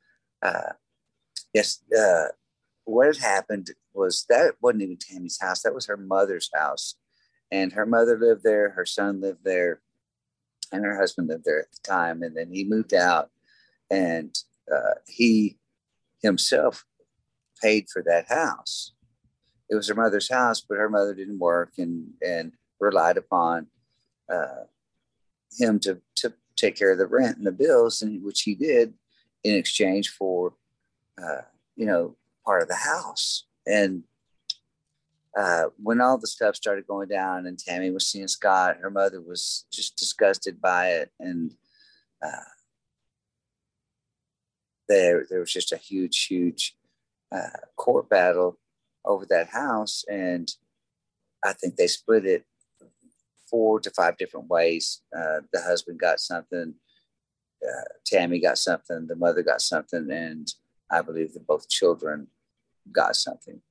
yes, what had happened was that wasn't even Tammy's house. That was her mother's house. And her mother lived there. Her son lived there. And her husband lived there at the time. And then he moved out, and he himself paid for that house. It was her mother's house, but her mother didn't work and relied upon him to take care of the rent and the bills, and which he did in exchange for, part of the house. And when all the stuff started going down and Tammy was seeing Scott, her mother was just disgusted by it. And there was just a huge court battle over that house. And I think they split it 4 to 5 different ways. The husband got something, Tammy got something, the mother got something, and I believe that both children got something.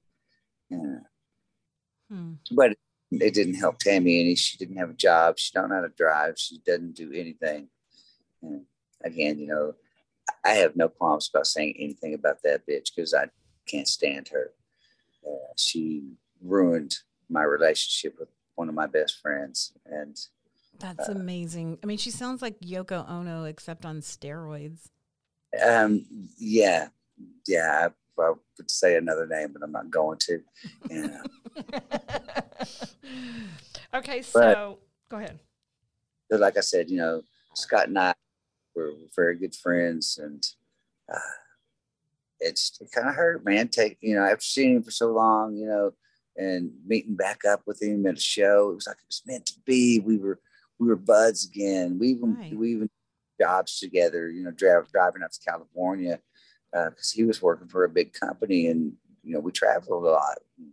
But it didn't help Tammy any. She didn't have a job. She don't know how to drive. She doesn't do anything. And again, I have no qualms about saying anything about that bitch because I can't stand her. She ruined my relationship with one of my best friends. And that's amazing. I mean, she sounds like Yoko Ono, except on steroids. Yeah. I would say another name, but I'm not going to. Okay, so go ahead. But like I said, Scott and I were very good friends, and it kind of hurt, man. After seeing him for so long, and meeting back up with him at a show, it was like it was meant to be. We were buds again. We even jobs together. Driving up to California. Because he was working for a big company, and we traveled a lot.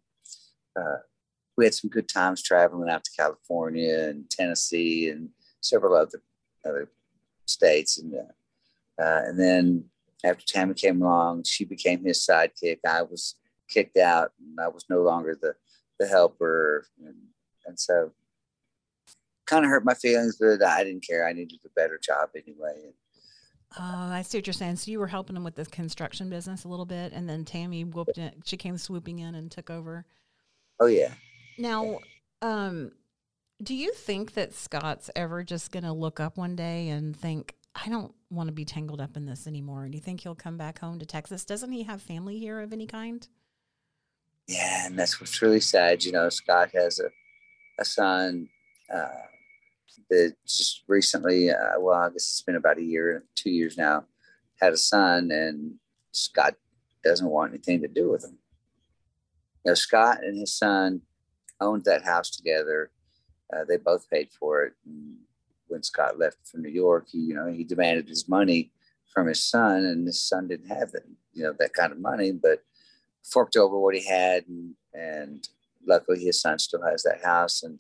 We had some good times traveling out to California and Tennessee and several other states. And then after Tammy came along, she became his sidekick. I was kicked out, and I was no longer the helper, and so kind of hurt my feelings. But I didn't care. I needed a better job anyway. I see what you're saying. So you were helping him with the construction business a little bit, and then Tammy whooped it. She came swooping in and took over. Oh yeah. Now, Do you think that Scott's ever just going to look up one day and think, I don't want to be tangled up in this anymore? Do you think he'll come back home to Texas? Doesn't he have family here of any kind? Yeah, and that's what's really sad. Scott has a son that just recently, well, I guess it's been about a year, 2 years now, had a son, and Scott doesn't want anything to do with him. Scott and his son owned that house together. They both paid for it. And when Scott left for New York, he demanded his money from his son, and his son didn't have that kind of money, but forked over what he had, and luckily his son still has that house. And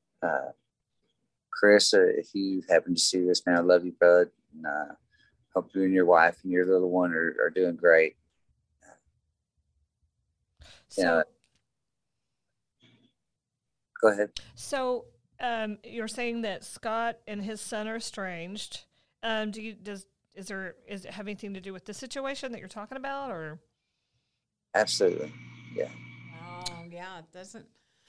Chris, if you happen to see this, man, I love you, bud, and hope you and your wife and your little one are doing great. So, go ahead. So, you're saying that Scott and his son are estranged. Does it have anything to do with the situation that you're talking about, or? Absolutely, yeah. Oh, yeah, it doesn't.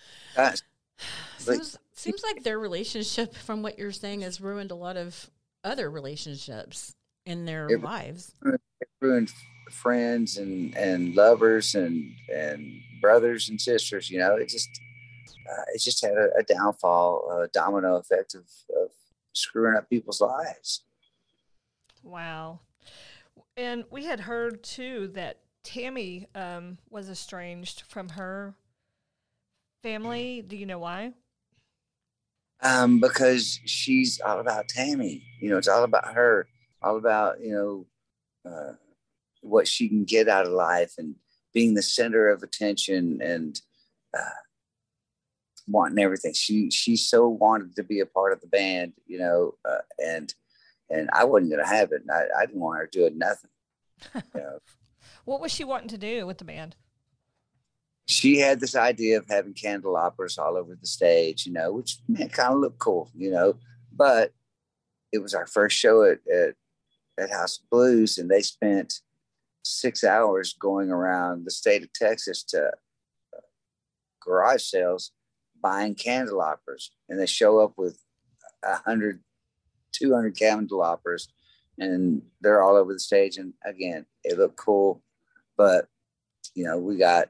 Seems like their relationship, from what you're saying, has ruined a lot of other relationships in their lives. It ruined friends and lovers and brothers and sisters. It just had a downfall, a domino effect of screwing up people's lives. Wow. And we had heard too that Tammy was estranged from her family. Do you know why? Because she's all about Tammy. It's all about her, all about, what she can get out of life and being the center of attention and wanting everything. She so wanted to be a part of the band, and I wasn't going to have it. And I didn't want her doing nothing. What was she wanting to do with the band? She had this idea of having candelabras all over the stage, which kind of looked cool, but it was our first show at House of Blues, and they spent 6 hours going around the state of Texas to garage sales buying candelabras, and they show up with 100, 200 candelabras, and they're all over the stage. And again, it looked cool, but we got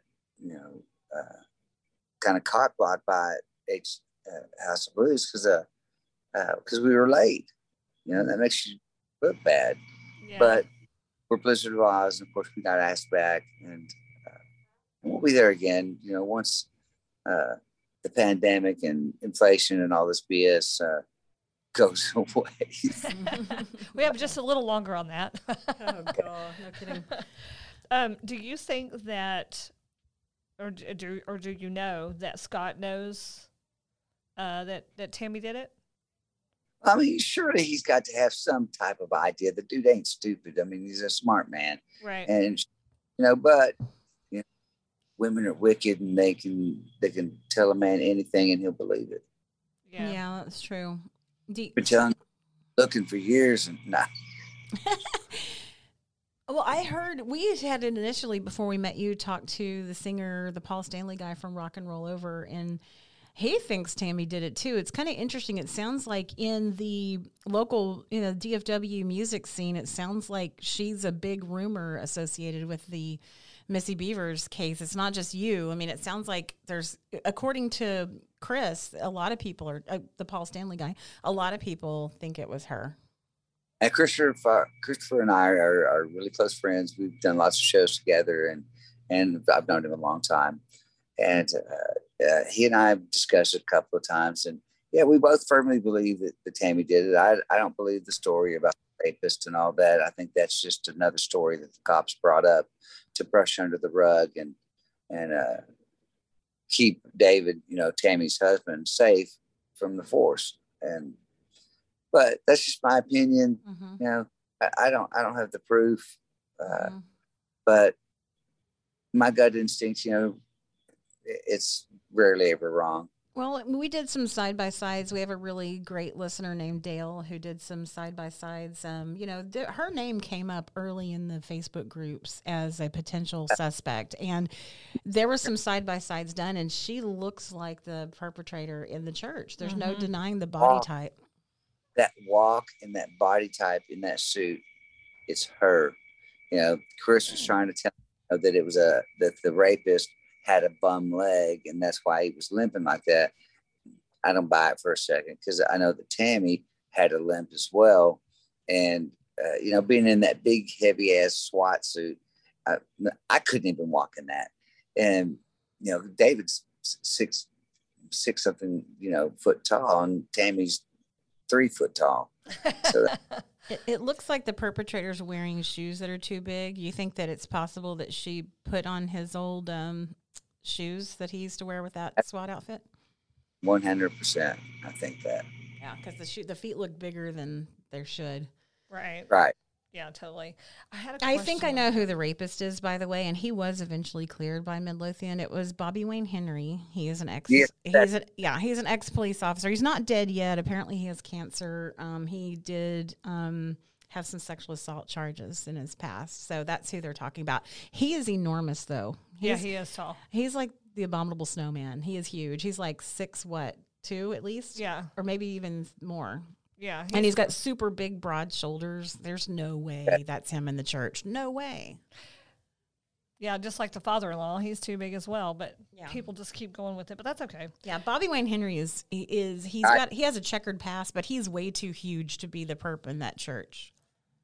kind of cock blocked by House of Blues because we were late. That makes you look bad. Yeah. But we're Blizzard of Oz, and of course we got asked back, and we'll be there again. Once the pandemic and inflation and all this BS goes away. We have just a little longer on that. Oh God, no kidding. Do you think that, or do you know that Scott knows that Tammy did it? I mean, surely he's got to have some type of idea. The dude ain't stupid. I mean, he's a smart man, right? And but women are wicked, and they can tell a man anything, and he'll believe it. Yeah, that's true. Been telling, looking for years, and nah. Well, I heard we had it initially before we met you talk to the singer, the Paul Stanley guy from Rock and Roll Over, and he thinks Tammy did it too. It's kind of interesting. It sounds like in the local, DFW music scene, it sounds like she's a big rumor associated with the Missy Bevers case. It's not just you. I mean, it sounds like there's, according to Chris, a lot of people are, the Paul Stanley guy, a lot of people think it was her. And Christopher and I are really close friends. We've done lots of shows together, and I've known him a long time. And he and I have discussed it a couple of times. And yeah, we both firmly believe that Tammy did it. I don't believe the story about the rapist and all that. I think that's just another story that the cops brought up to brush under the rug and keep David, Tammy's husband, safe from the force. But that's just my opinion. Mm-hmm. I don't have the proof, but my gut instinct, it's rarely ever wrong. Well, we did some side by sides. We have a really great listener named Dale who did some side by sides. Her name came up early in the Facebook groups as a potential suspect, and there were some side by sides done, and she looks like the perpetrator in the church. There's no denying the body type. That walk and that body type in that suit, it's her. Chris was trying to tell me that it was that the rapist had a bum leg, and that's why he was limping like that. I don't buy it for a second, because I know that Tammy had a limp as well. And, being in that big, heavy ass SWAT suit, I couldn't even walk in that. And, David's six something, foot tall, and Tammy's 3 foot tall. So It looks like the perpetrator's wearing shoes that are too big. You think that it's possible that she put on his old shoes that he used to wear with that SWAT outfit? 100%. I think that. Yeah, because the feet look bigger than they should. Right. Right. Yeah, totally. I think I know who the rapist is, by the way, and he was eventually cleared by Midlothian. It was Bobby Wayne Henry. He is an he's an ex-police officer. He's not dead yet. Apparently he has cancer. He did have some sexual assault charges in his past. So that's who they're talking about. He is enormous though. He is tall. He's like the abominable snowman. He is huge. He's like 6'2" at least? Yeah. Or maybe even more. Yeah. And he's got super big, broad shoulders. There's no way that's him in the church. No way. Yeah, just like the father-in-law, he's too big as well. But people just keep going with it. But that's okay. Yeah, Bobby Wayne Henry he has a checkered past, but he's way too huge to be the perp in that church.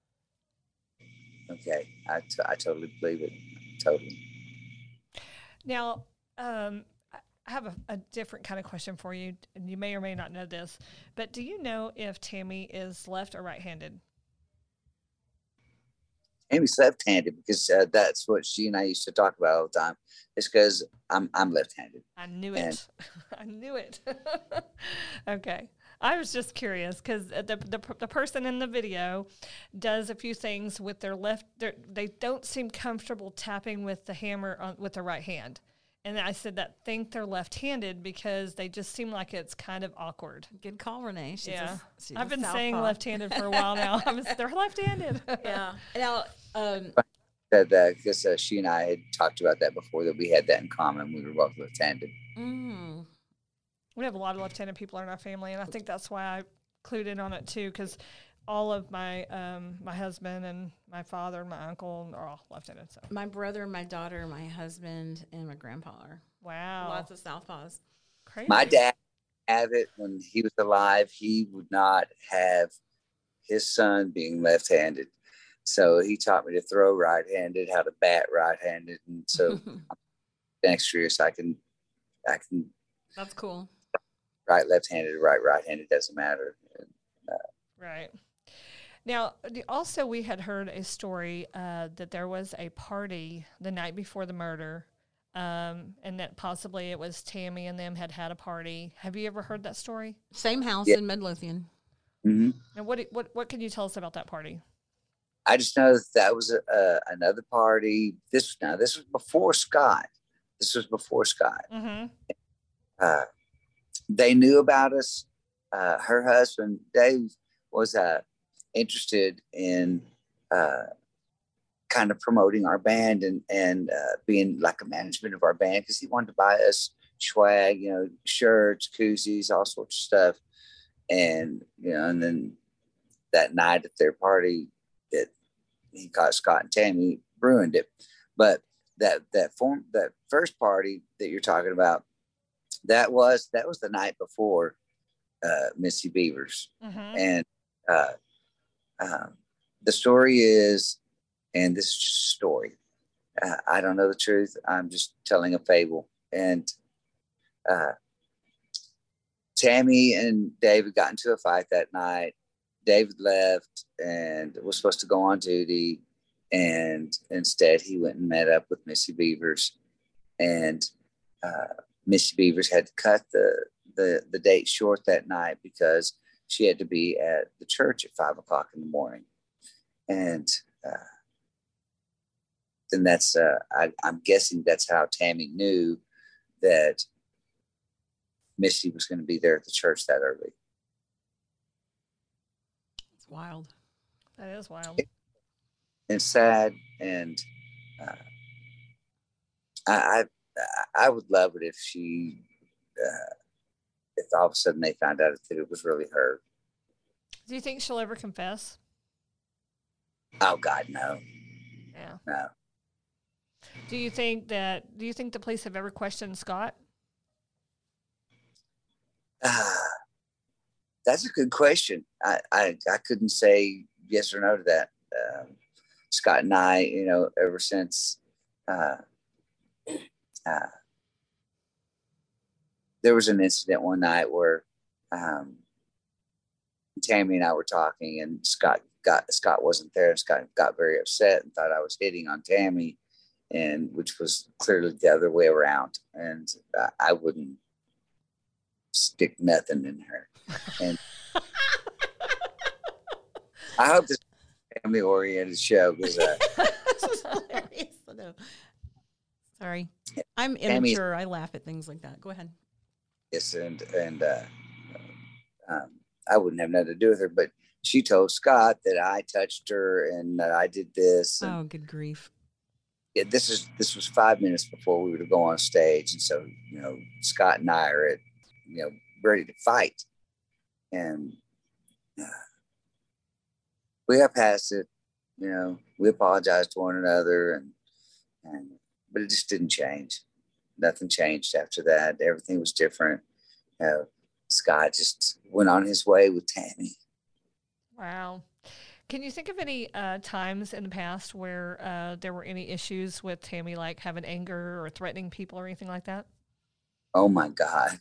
Okay, I totally believe it. Totally. Now, I have a different kind of question for you, and you may or may not know this, but do you know if Tammy is left or right-handed? Tammy's left-handed, because that's what she and I used to talk about all the time. It's because I'm left-handed. I knew it. I knew it. Okay. I was just curious because the person in the video does a few things with their left. They don't seem comfortable tapping with the hammer with their right hand. And I said that think they're left-handed because they just seem like it's kind of awkward. Good call, Renee. She's I've been saying left-handed for a while now. They're left-handed. Yeah. Now, because she and I had talked about that before, that we had that in common. We were both left-handed. Mm. We have a lot of left-handed people in our family, and I think that's why I clued in on it too, because all of my my husband and my father and my uncle are all left-handed. So my brother, my daughter, my husband, and my grandpa are. Wow. Lots of southpaws. Crazy. My dad had it when he was alive. He would not have his son being left-handed. So he taught me to throw right-handed, how to bat right-handed. And so next year, so I can. That's cool. Right, left-handed, right-handed, doesn't matter. Right. Now, also we had heard a story that there was a party the night before the murder, and that possibly it was Tammy and them had a party. Have you ever heard that story? Same house in Midlothian. Mm-hmm. And what can you tell us about that party? I just know that was another party. This was before Scott. Mm-hmm. They knew about us. Her husband, Dave, was interested in kind of promoting our band and being like a management of our band, because he wanted to buy us swag, shirts, koozies, all sorts of stuff. And, and then that night at their party, that he caught Scott and Tammy, ruined it. But that first party that you're talking about, that was the night before Missy Beavers. Mm-hmm. And the story is, and this is just a story, I don't know the truth, I'm just telling a fable. And Tammy and David got into a fight that night. David left and was supposed to go on duty, and instead he went and met up with Missy Beavers, and Missy Beavers had to cut the date short that night because she had to be at the church at 5 o'clock in the morning. And then I'm guessing that's how Tammy knew that Missy was going to be there at the church that early. It's wild. That is wild. And sad. And I would love it if she, if all of a sudden they found out that it was really her. Do you think she'll ever confess? Oh God, no. Yeah. No. Do you think the police have ever questioned Scott? That's a good question. I couldn't say yes or no to that. Scott and I, ever since there was an incident one night where Tammy and I were talking, and Scott wasn't there, and Scott got very upset and thought I was hitting on Tammy, and which was clearly the other way around. And I wouldn't stick nothing in her. And I hope this is a family oriented show because This is hilarious. No. Sorry, I'm immature. I laugh at things like that. Go ahead. yes, and I wouldn't have nothing to do with her, but she told Scott that I touched her and that I did this. And Oh, good grief. this was 5 minutes before we were to go on stage, and so Scott and I are ready to fight, and we got past it. We apologized to one another, but it just didn't change. Nothing changed after that. Everything was different. Scott just went on his way with Tammy. Wow. Can you think of any times in the past where there were any issues with Tammy, like having anger or threatening people or anything like that? Oh my God.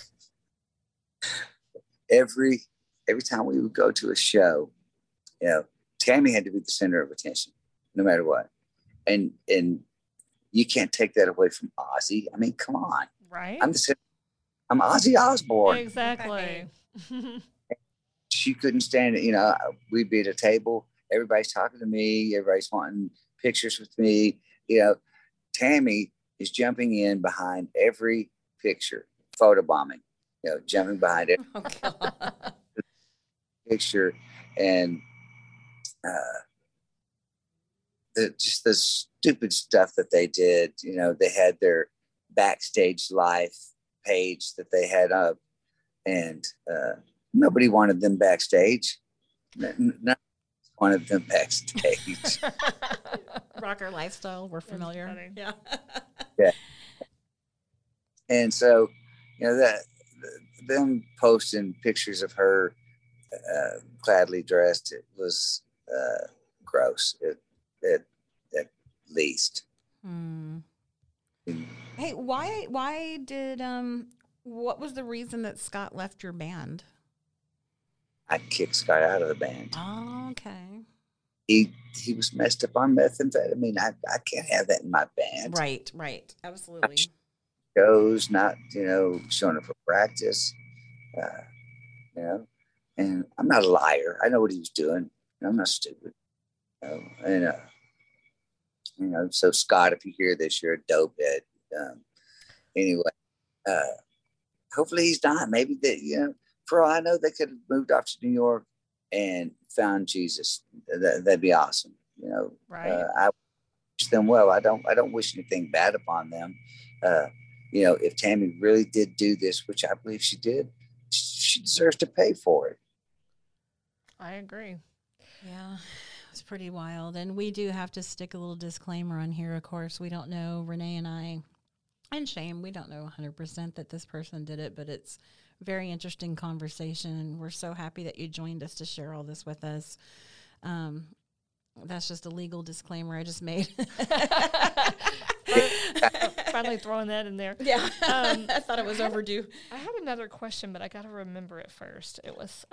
Every time we would go to a show, Tammy had to be the center of attention, no matter what. And you can't take that away from Ozzy. I mean, come on. Right. I'm Ozzy Osbourne. Exactly. She couldn't stand it. We'd be at a table. Everybody's talking to me. Everybody's wanting pictures with me. Tammy is jumping in behind every picture, photobombing, jumping behind every picture. And just the stupid stuff that they did. They had their backstage life page that they had up, and nobody wanted them backstage. None wanted them backstage. Rocker lifestyle, we're familiar. Yeah. Yeah. And so, them posting pictures of her gladly dressed, it was gross. At least. Hey, why did what was the reason that Scott left your band? I kicked Scott out of the band. Oh, okay. He was messed up on methamphetamine. I can't have that in my band. Right. Absolutely. Shows, not showing up for practice. And I'm not a liar. I know what he was doing. I'm not stupid. So Scott, if you hear this, you're a dope head. Anyway, hopefully he's not. Maybe that, for all I know, they could have moved off to New York and found Jesus. That'd be awesome. Right. I wish them well. I don't wish anything bad upon them. If Tammy really did do this, which I believe she did, she deserves to pay for it. I agree. Yeah, it's pretty wild. And we do have to stick a little disclaimer on here. Of course, we don't know, Renee and I, and Shane, we don't know 100% that this person did it, but it's a very interesting conversation. And we're so happy that you joined us to share all this with us. That's just a legal disclaimer I just made. Finally throwing that in there. Yeah. I thought it was overdue. I had another question, but I got to remember it first. It was,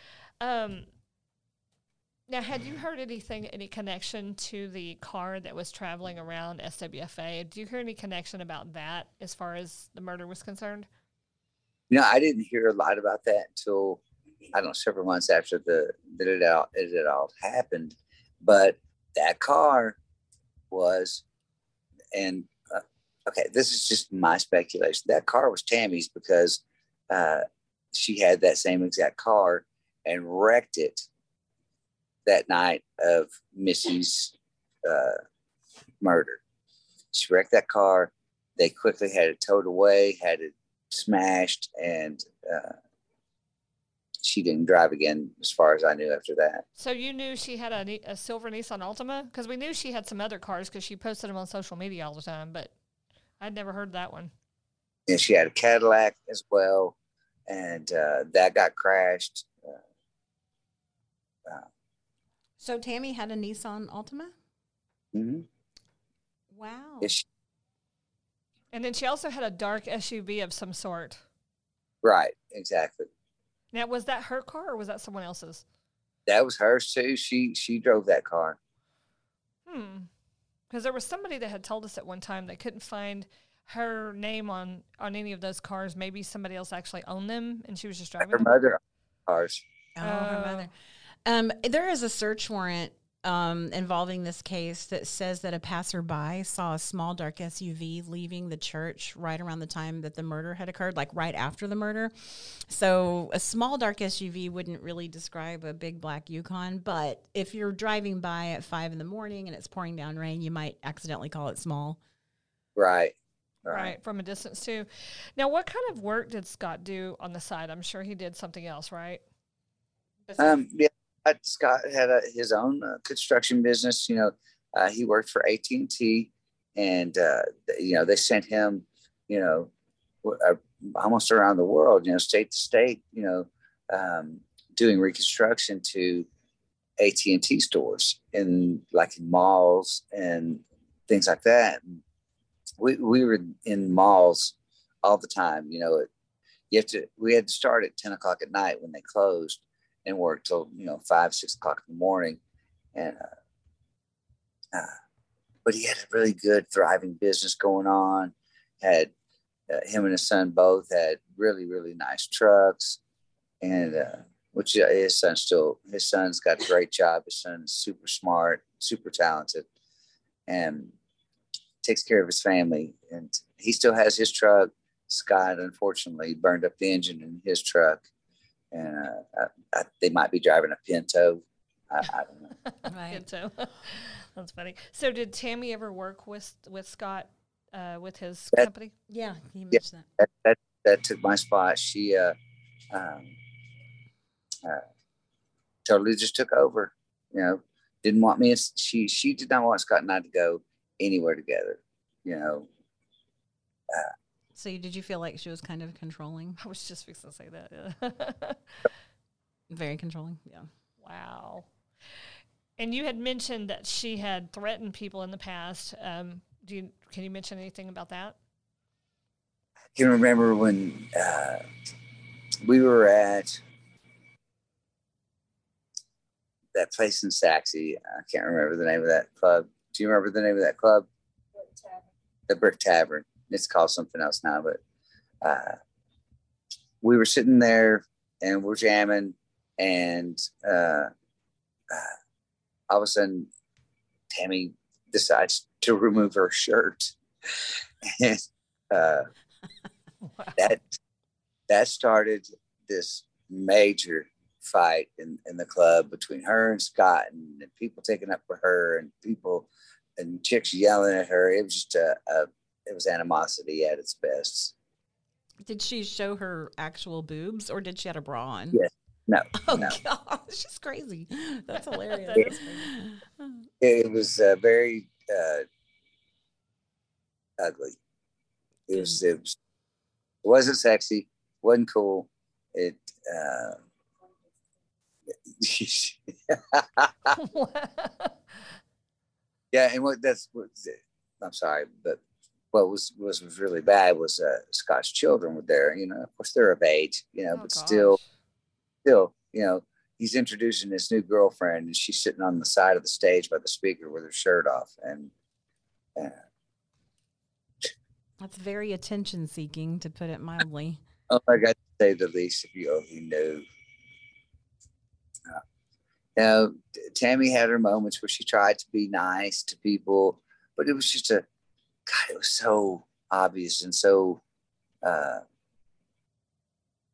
now, had you heard any connection to the car that was traveling around SWFA? Do you hear any connection about that as far as the murder was concerned? I didn't hear a lot about that until, several months after it all happened. But that car was, and okay, this is just my speculation. That car was Tammy's because she had that same exact car and wrecked it that night of Missy's murder. She wrecked that car. They quickly had it towed away, had it smashed, and she didn't drive again as far as I knew after that. So you knew she had a silver Nissan Altima? Because we knew she had some other cars because she posted them on social media all the time, but I'd never heard that one. And she had a Cadillac as well, and that got crashed. So Tammy had a Nissan Altima? Mm-hmm. Wow. Yeah, And then she also had a dark SUV of some sort. right, exactly. Now, was that her car or was that someone else's? That was hers too. She drove that car. Because there was somebody that had told us at one time they couldn't find her name on any of those cars. Maybe somebody else actually owned them, and she was just driving Her them. mother owned cars. Oh, her mother. There is a search warrant involving this case that says that a passerby saw a small dark SUV leaving the church right around the time that the murder had occurred, like right after the murder. So a small dark SUV wouldn't really describe a big black Yukon, but if you're driving by at 5 a.m. and it's pouring down rain, you might accidentally call it small. Right. Right, from a distance too. Now, what kind of work did Scott do on the side? I'm sure he did something else, right? Yeah. Scott had his own construction business. He worked for AT&T, and they sent him, almost around the world, state to state, doing reconstruction to AT&T stores in malls and things like that. And we were in malls all the time. We had to start at 10 o'clock at night when they closed, and worked till 5, 6 o'clock in the morning, and but he had a really good, thriving business going on. Had him and his son both had really, really nice trucks, and which his son's got a great job. His son is super smart, super talented, and takes care of his family. And he still has his truck. Scott unfortunately burned up the engine in his truck. And they might be driving a Pinto. I don't know. Right. Pinto. That's funny. So did Tammy ever work with Scott with his company? Yeah, he mentioned that took my spot. She totally just took over. Didn't want me. She did not want Scott and I to go anywhere together. So did you feel like she was kind of controlling? I was just fixing to say that. Yeah. Very controlling. Yeah. Wow. And you had mentioned that she had threatened people in the past. Can you mention anything about that? I can remember when we were at that place in Saxe. I can't remember the name of that club. Do you remember the name of that club? The Brick Tavern. It's called something else now, but we were sitting there and we're jamming, and all of a sudden Tammy decides to remove her shirt, and Wow. that started this major fight in the club between her and Scott, and people taking up for her, and people and chicks yelling at her. It was just it was animosity at its best. Did she show her actual boobs, or did she have a bra on? Yes. No. Oh, no. God. She's crazy. That's hilarious. That is crazy. It was very ugly. It wasn't sexy. Wasn't cool. It. Yeah, and I'm sorry, but what was really bad was Scott's children were there. Of course they're of age, Oh, but gosh. still, he's introducing his new girlfriend, and she's sitting on the side of the stage by the speaker with her shirt off, and That's very attention seeking, to put it mildly. oh my God, to say the least, if you only knew. Tammy had her moments where she tried to be nice to people, but it was just it was so obvious and so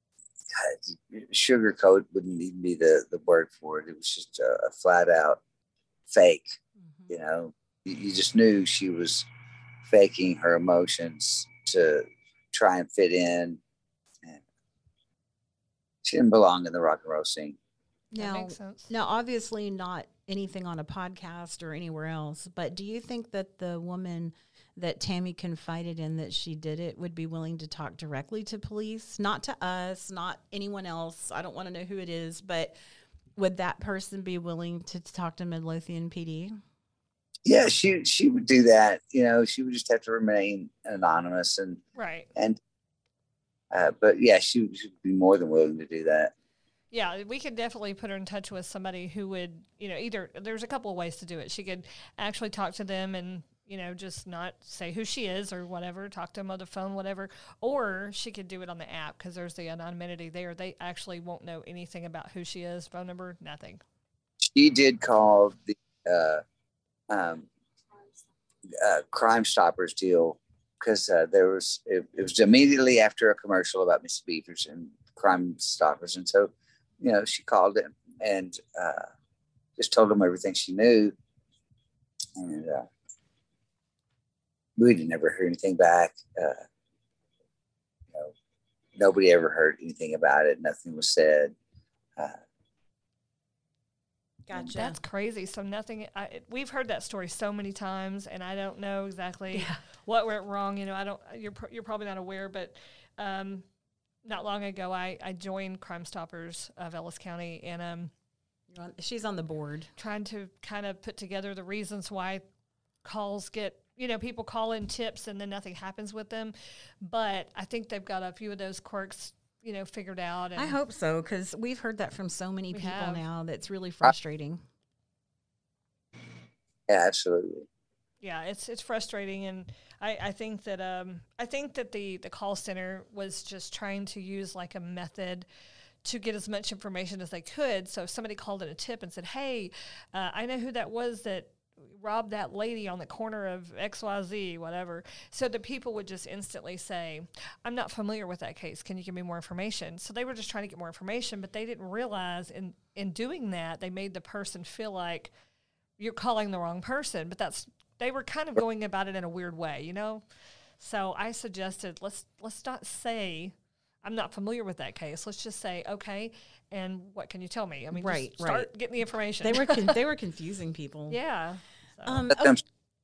sugarcoat wouldn't even be the word for it. It was just a flat out fake. You know, you just knew she was faking her emotions to try and fit in. And she didn't belong in the rock and roll scene. That makes sense. Now, obviously not anything on a podcast or anywhere else, but do you think that the woman that Tammy confided in that she did it would be willing to talk directly to police? Not to us, not anyone else. I don't want to know who it is, but would that person be willing to talk to Midlothian PD? Yeah, she would do that. You know, she would just have to remain anonymous Right. But yeah, she would be more than willing to do that. Yeah, we could definitely put her in touch with somebody who would, you know, either there's a couple of ways to do it. She could actually talk to them and, you know, just not say who she is or whatever, talk to them on the phone, whatever. Or she could do it on the app because there's the anonymity there. They actually won't know anything about who she is, phone number, nothing. She did call the Crime Stoppers deal because it was immediately after a commercial about Missy Beavers and Crime Stoppers, and so you know she called him and just told him everything she knew, and we didn't ever hear anything back. You know, nobody ever heard anything about it. Nothing was said. Gotcha. That's crazy. So nothing. We've heard that story so many times, and I don't know exactly what went wrong. You know, I don't. You're probably not aware, but not long ago, I joined Crime Stoppers of Ellis County, and she's on the board, trying to kind of put together the reasons why calls get. You know, people call in tips and then nothing happens with them, but I think they've got a few of those quirks, you know, figured out. And I hope so, because we've heard that from so many people now. That's really frustrating. Yeah, absolutely. Yeah, it's frustrating, and I think that the call center was just trying to use like a method to get as much information as they could. So if somebody called in a tip and said, "Hey, I know who that was that robbed that lady on the corner of XYZ, whatever," so the people would just instantly say, "I'm not familiar with that case. Can you give me more information?" So they were just trying to get more information, but they didn't realize in doing that, they made the person feel like you're calling the wrong person. But they were kind of going about it in a weird way, you know? So I suggested, let's not say, "I'm not familiar with that case." Let's just say, "Okay, and what can you tell me?" I mean, just start getting the information. They were confusing people. Yeah. So. Let them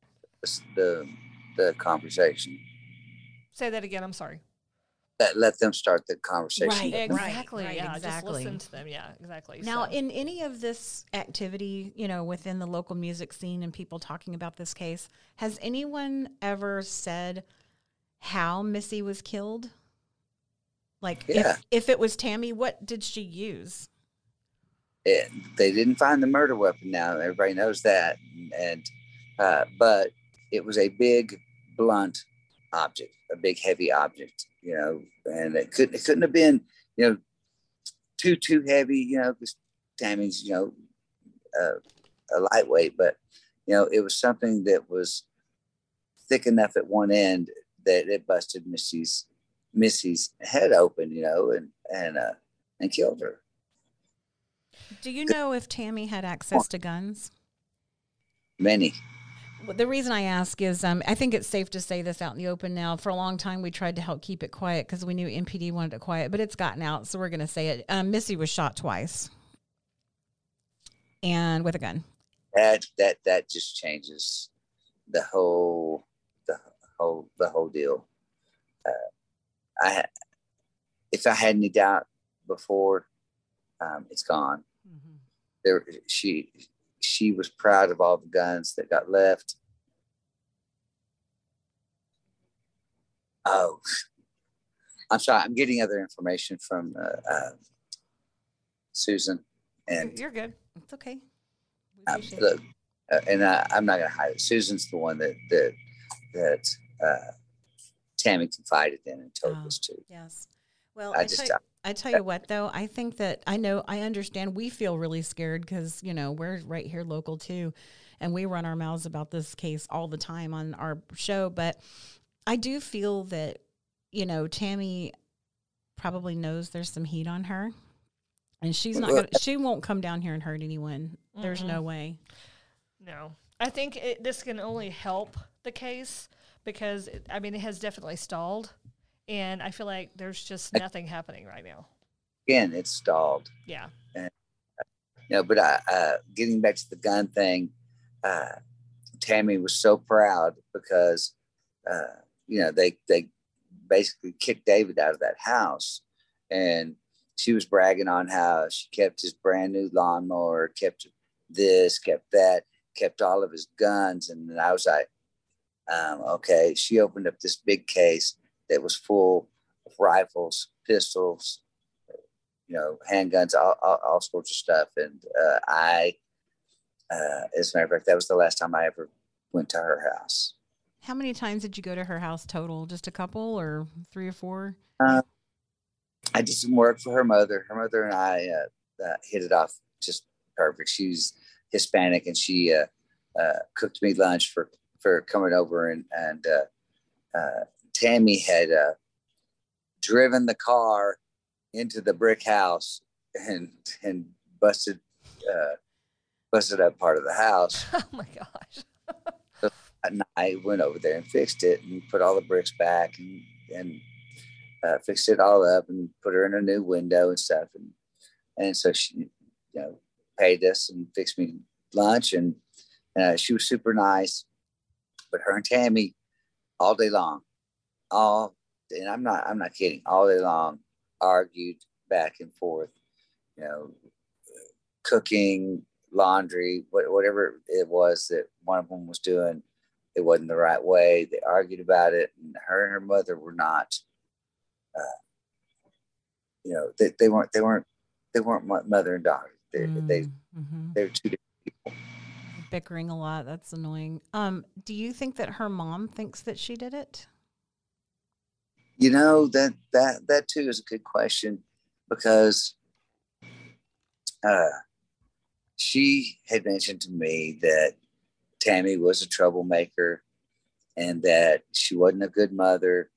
the conversation. Say that again. I'm sorry. Let them start the conversation. Right. Exactly. Right, yeah. exactly. Just listen to them. Yeah. Exactly. Now, so. in any of this activity, you know, within the local music scene and people talking about this case, has anyone ever said how Missy was killed? Like, if it was Tammy, what did she use? They didn't find the murder weapon. Now everybody knows that, and but it was a big, blunt object, a big, heavy object, you know, and it couldn't have been, you know, too heavy, you know, because Tammy's, you know, a lightweight, but you know, it was something that was thick enough at one end that it busted Missy's head open, you know, and killed her. Do you know if Tammy had access to guns? Many. Well, the reason I ask is I think it's safe to say this out in the open now. For a long time, we tried to help keep it quiet because we knew MPD wanted it quiet, but it's gotten out, so we're going to say it. Missy was shot twice, and with a gun. That just changes the whole deal. If I had any doubt before, it's gone. Mm-hmm. She was proud of all the guns that got left. Oh, I'm sorry. I'm getting other information from Susan. And you're good. It's okay. Look, and I'm not going to hide it. Susan's the one that Tammy confided in and told us to. Yes. Well, I tell you what, though, I think that I understand we feel really scared because, you know, we're right here local, too, and we run our mouths about this case all the time on our show. But I do feel that, you know, Tammy probably knows there's some heat on her. And she won't come down here and hurt anyone. There's no way. No. I think this can only help the case because, it has definitely stalled. And I feel like there's just nothing happening right now. Again, it's stalled. Yeah. And, but getting back to the gun thing, Tammy was so proud because, they basically kicked David out of that house. And she was bragging on how she kept his brand new lawnmower, kept this, kept that, kept all of his guns. And then I was like, okay. She opened up this big case that was full of rifles, pistols, handguns, all sorts of stuff. And as a matter of fact, that was the last time I ever went to her house. How many times did you go to her house total? Just a couple or 3 or 4? I did some work for her mother. Her mother and I hit it off just perfect. She's Hispanic, and she cooked me lunch for coming over. And Tammy had driven the car into the brick house and busted up part of the house. Oh my gosh. So I went over there and fixed it and put all the bricks back and fixed it all up and put her in a new window and stuff. And so she, paid us and fixed me lunch, and she was super nice. But her and Tammy all day long, and I'm not kidding, all day long argued back and forth, cooking, laundry, whatever it was that one of them was doing, it wasn't the right way. They argued about it, and her mother were not. They weren't mother and daughter. They were two different people. Bickering a lot. That's annoying. Do you think that her mom thinks that she did it? That too is a good question, because she had mentioned to me that Tammy was a troublemaker and that she wasn't a good mother.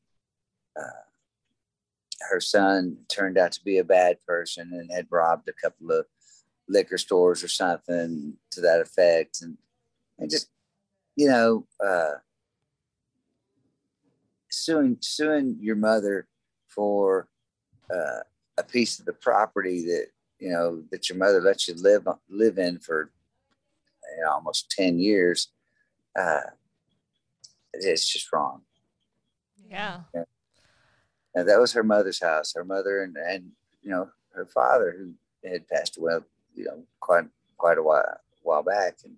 Her son turned out to be a bad person and had robbed a couple of liquor stores or something to that effect. And just, suing your mother for a piece of the property that, that your mother let you live in for almost 10 years. It's just wrong. Yeah. And that was her mother's house. Her mother and her father, who had passed away, quite a while back, and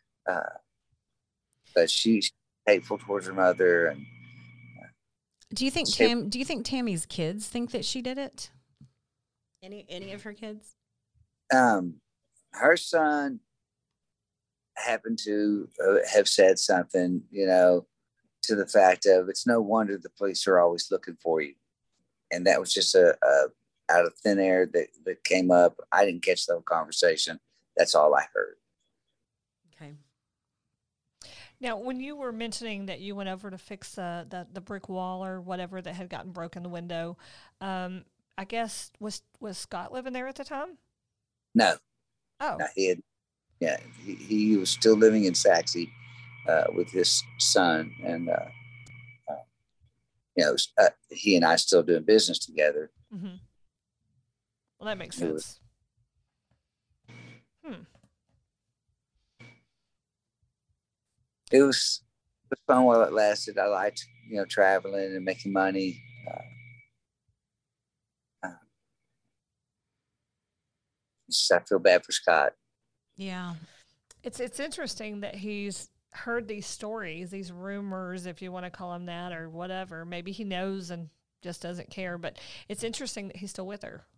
but she's hateful towards her mother. And do you think Tammy's kids think that she did it? Any of her kids? Her son happened to have said something, to the fact of, it's no wonder the police are always looking for you. And that was just a out of thin air that came up. I didn't catch the whole conversation. That's all I heard. Okay. Now, when you were mentioning that you went over to fix the brick wall or whatever that had gotten broken, the window, I guess, was Scott living there at the time? No. Oh. No, he was still living in Saxe with his son, and he and I still doing business together. Mm-hmm. Well, that makes sense. It was fun while it lasted. I liked, traveling and making money. I feel bad for Scott. Yeah. It's interesting that he's heard these stories, these rumors, if you want to call them that, or whatever. Maybe he knows and just doesn't care, but it's interesting that he's still with her.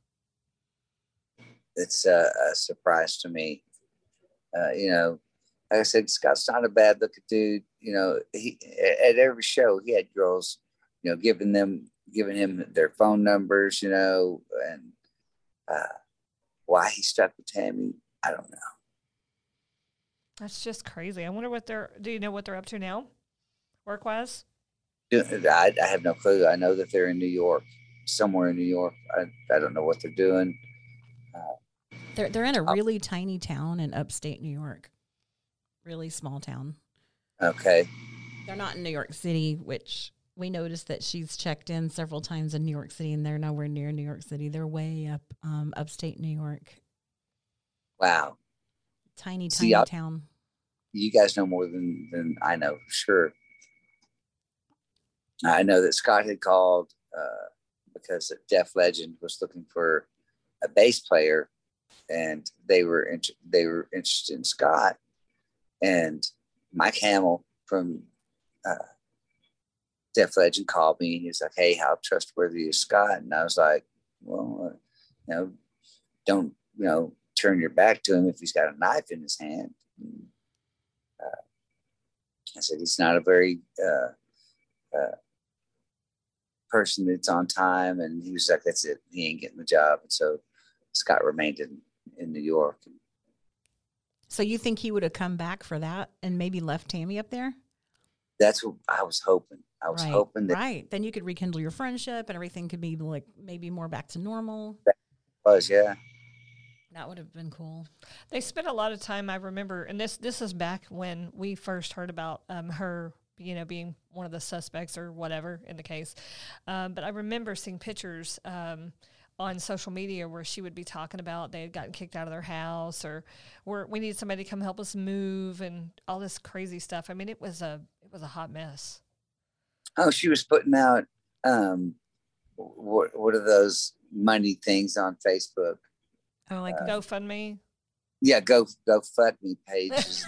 It's a surprise to me. Like I said, Scott's not a bad looking dude. He at every show he had girls, giving him their phone numbers, and why he stuck with Tammy, I don't know. That's just crazy. I wonder do you know what they're up to now, work-wise? I have no clue. I know that they're in New York somewhere in New York. I don't know what they're doing. They're in a really tiny town in upstate New York. Really small town. Okay. They're not in New York City, which we noticed that she's checked in several times in New York City, and they're nowhere near New York City. They're way up upstate New York. Wow. Tiny town. You guys know more than I know, for sure. I know that Scott had called because Def Legend was looking for a bass player, and they were interested in Scott. And Mike Hamill from Def Legend called me, and he was like, "Hey, how trustworthy is Scott?" And I was like, "Well, don't turn your back to him if he's got a knife in his hand." And, I said, "He's not a very person that's on time." And he was like, "That's it. He ain't getting the job." And so Scott remained in New York. So you think he would have come back for that and maybe left Tammy up there? That's what I was hoping. I was hoping that. Right. Then you could rekindle your friendship and everything could be like maybe more back to normal. Yeah. That would have been cool. They spent a lot of time, I remember, and this is back when we first heard about her, being one of the suspects or whatever in the case. But I remember seeing pictures on social media where she would be talking about they had gotten kicked out of their house, or we need somebody to come help us move, and all this crazy stuff. I mean, it was a hot mess. Oh, she was putting out what are those money things on Facebook? Oh, like GoFundMe. Yeah, GoFundMe pages.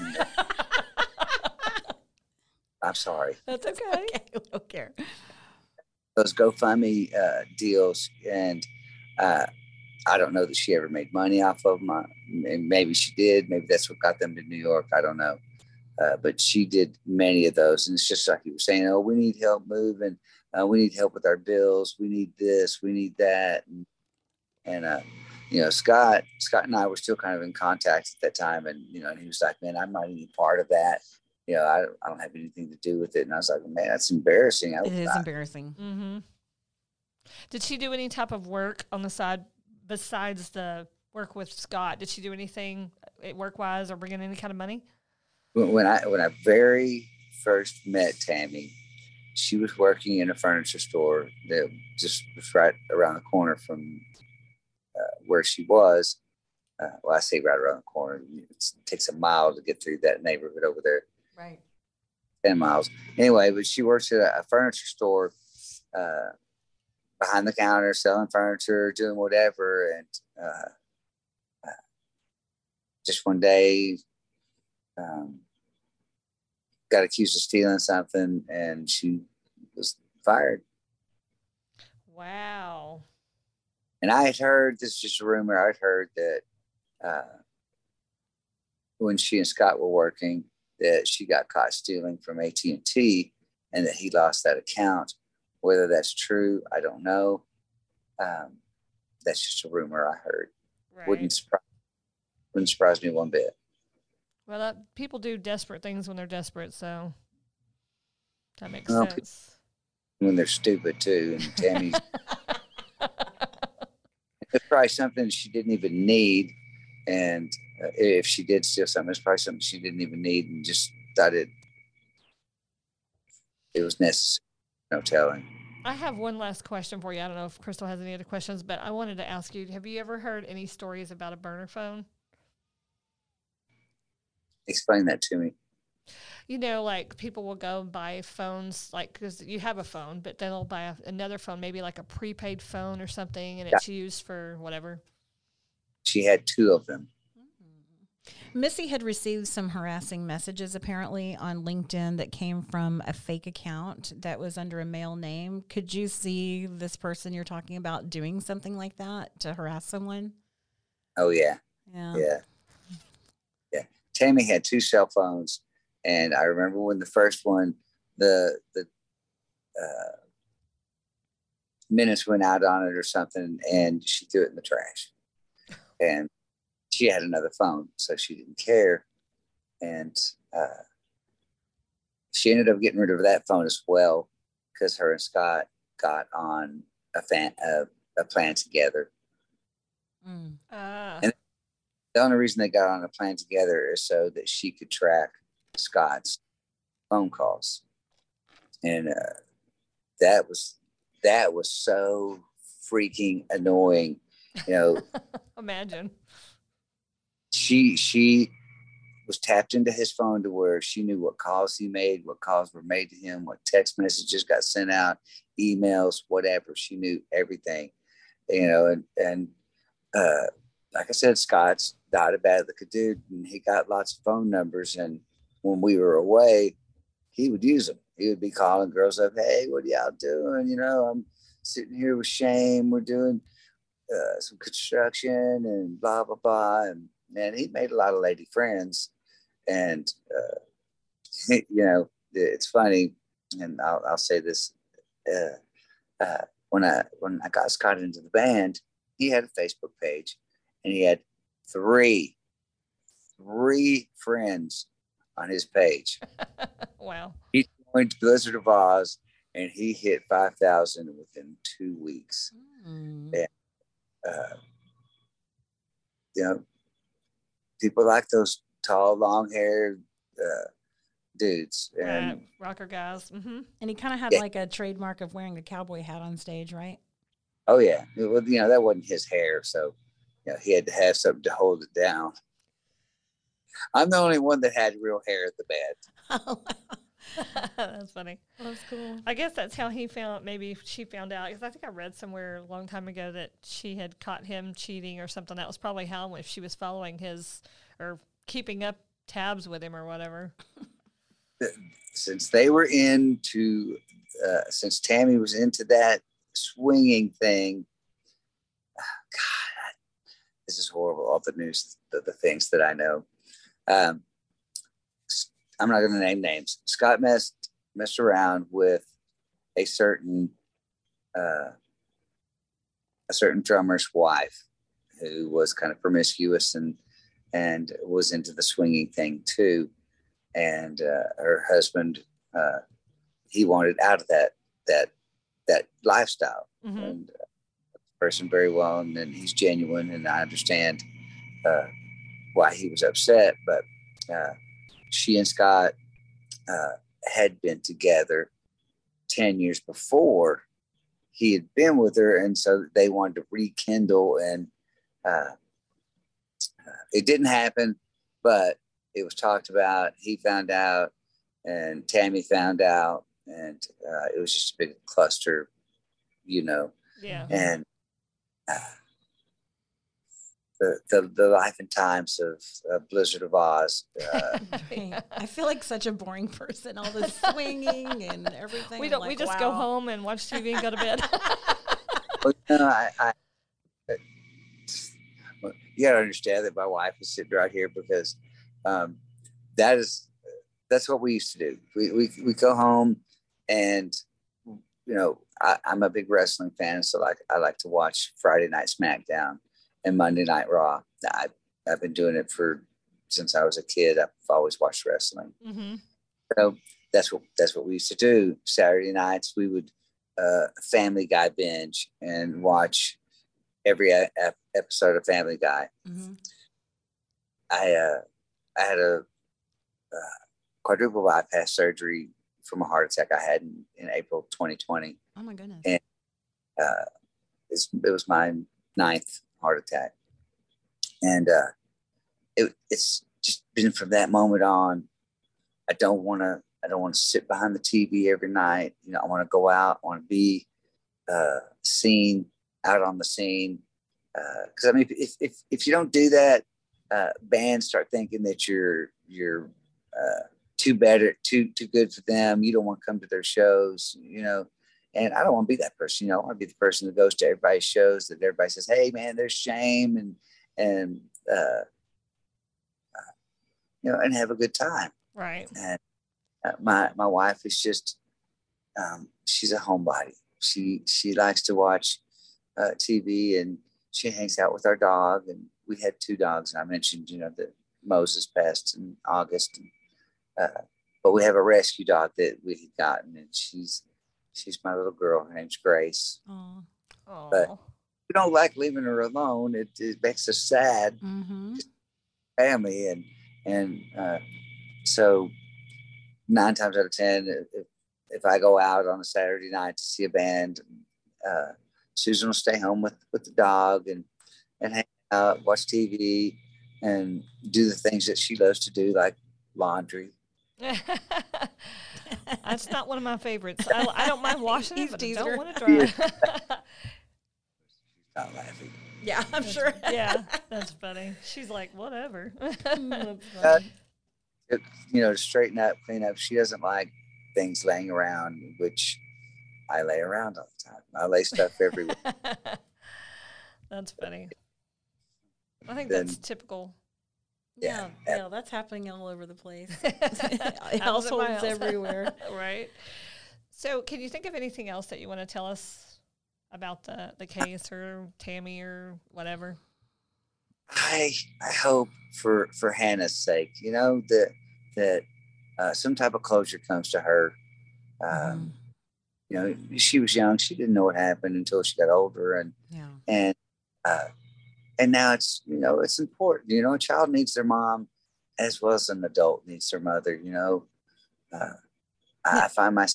I'm sorry. That's okay. Okay, we don't care. Those GoFundMe deals, and I don't know that she ever made money off of them. And maybe she did. Maybe that's what got them to New York. I don't know. But she did many of those, and it's just like you were saying. Oh, we need help moving. We need help with our bills. We need this. We need that. And Scott and I were still kind of in contact at that time, and and he was like, "Man, I'm not any part of that. I don't have anything to do with it." And I was like, "Man, that's embarrassing." It is embarrassing. Mm-hmm. Did she do any type of work on the side besides the work with Scott? Did she do anything work-wise or bring in any kind of money? When I very first met Tammy, she was working in a furniture store that just was right around the corner from where she was. Well, I say right around the corner. It takes a mile to get through that neighborhood over there. Right. 10 miles. Anyway, but she works at a furniture store behind the counter, selling furniture, doing whatever. And just one day, got accused of stealing something, and she was fired. Wow. And I had heard, this is just a rumor, I'd heard that when she and Scott were working, that she got caught stealing from AT&T and that he lost that account. Whether that's true, I don't know. That's just a rumor I heard. Right. Wouldn't surprise me one bit. Well, people do desperate things when they're desperate, so that makes sense. When they're stupid too, and Tammy's it's probably something she didn't even need, and if she did steal something, it's probably something she didn't even need, and just thought it was necessary. No telling. I have one last question for you. I don't know if Crystal has any other questions, but I wanted to ask you: have you ever heard any stories about a burner phone? Explain that to me. Like people will go buy phones, like, because you have a phone, but then they'll buy another phone, maybe like a prepaid phone or something, and it's used for whatever. She had two of them. Missy had received some harassing messages apparently on LinkedIn that came from a fake account that was under a male name. Could you see this person you're talking about doing something like that to harass someone? Oh, yeah. Yeah. Tammy had two cell phones, and I remember when the first one, the minutes went out on it or something, and she threw it in the trash. And she had another phone, so she didn't care. And she ended up getting rid of that phone as well, because her and Scott got on a plan together. Mm. And the only reason they got on a plan together is so that she could track Scott's phone calls. And that was so freaking annoying. You know, Imagine. She was tapped into his phone to where she knew what calls he made, what calls were made to him, what text messages got sent out, emails, whatever. She knew everything, you know, and like I said, Scott's not a bad looking dude, and he got lots of phone numbers. And when we were away, he would use them. He would be calling girls up, "Hey, what are y'all doing? You know, I'm sitting here with Shane. We're doing some construction and blah, blah, blah." And man, he made a lot of lady friends. And, you know, it's funny. And I'll say this, when I got Scott into the band, he had a Facebook page, and he had three friends on his page. Wow. He joined Blizzard of Oz, and he hit 5,000 within 2 weeks. And, you know, people like those tall, long-haired dudes. And rocker guys. Mm-hmm. And he kind of had like a trademark of wearing a cowboy hat on stage, right? Oh yeah, well, you know, that wasn't his hair, so you know, he had to have something to hold it down. I'm the only one that had real hair at the band. That's funny. That's cool. I guess that's how maybe she found out, because I think I read somewhere a long time ago that she had caught him cheating or something. That was probably how, if she was following his or keeping up tabs with him or whatever. Since they were since Tammy was into that swinging thing, God, this is horrible. All the news, the things that I know. I'm not going to name names. Scott messed around with a certain drummer's wife, who was kind of promiscuous and was into the swinging thing too. And her husband, he wanted out of that lifestyle. Mm-hmm. And the person very well, and then he's genuine, and I understand why he was upset. But she and Scott had been together 10 years before he had been with her, and so they wanted to rekindle, and it didn't happen, but it was talked about. He found out, and Tammy found out, and it was just a big cluster, you know. Yeah. And the life and times of Blizzard of Oz. I feel like such a boring person. All this swinging and everything. We just go home and watch TV and go to bed. Well, you know, you gotta understand that my wife is sitting right here, because that's what we used to do. We go home, and you know, I'm a big wrestling fan, so I like to watch Friday Night SmackDown and Monday Night Raw. I've been doing it since I was a kid. I've always watched wrestling. Mm-hmm. So that's what we used to do. Saturday nights we would Family Guy binge and watch every episode of Family Guy. Mm-hmm. I had a quadruple bypass surgery from a heart attack I had in April 2020. Oh my goodness! And it was my 9th heart attack, and it's just been from that moment on. I don't want to sit behind the TV every night. You know, I want to go out. I want to be seen out on the scene. Because I mean, if you don't do that, bands start thinking that you're too good for them. You don't want to come to their shows, you know. And I don't want to be that person. You know, I want to be the person that goes to everybody's shows, that everybody says, "Hey, man, there's Shane," and you know, and have a good time. Right. And my wife is just she's a homebody. She likes to watch TV, and she hangs out with our dog. And we had 2 dogs, and I mentioned, you know, that Moses passed in August, but we have a rescue dog that we had gotten, and she's my little girl. Her name's Grace. Oh, But we don't like leaving her alone. It makes us sad, family, and so 9 times out of 10, if I go out on a Saturday night to see a band, Susan will stay home with the dog and hang out, watch TV, and do the things that she loves to do, like laundry. That's not one of my favorites. I don't mind washing it, but I don't want to dry. She's not laughing. Yeah, I'm sure. Yeah, that's funny. She's like, whatever. To straighten up, clean up. She doesn't like things laying around, which I lay around all the time. I lay stuff everywhere. That's funny. I think that's typical. Yeah, that's happening all over the place. Households everywhere. Right. So can you think of anything else that you want to tell us about the case or Tammy or whatever? I hope for Hannah's sake, that some type of closure comes to her. She was young. She didn't know what happened until she got older. And now it's important. A child needs their mom as well as an adult needs their mother. I find myself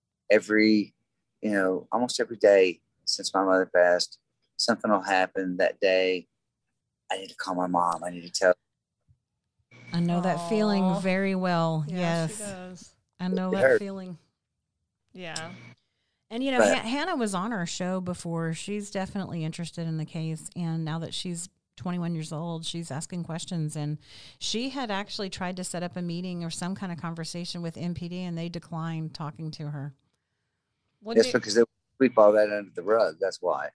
almost every day since my mother passed, something will happen that day. I need to call my mom. I need to tell. I know that feeling very well. Yeah, yes. she does. I know that feeling. Yeah. And, Hannah was on our show before. She's definitely interested in the case. And now that she's 21 years old, she's asking questions. And she had actually tried to set up a meeting or some kind of conversation with MPD, and they declined talking to her. Just because they sweep all that under the rug. That's why.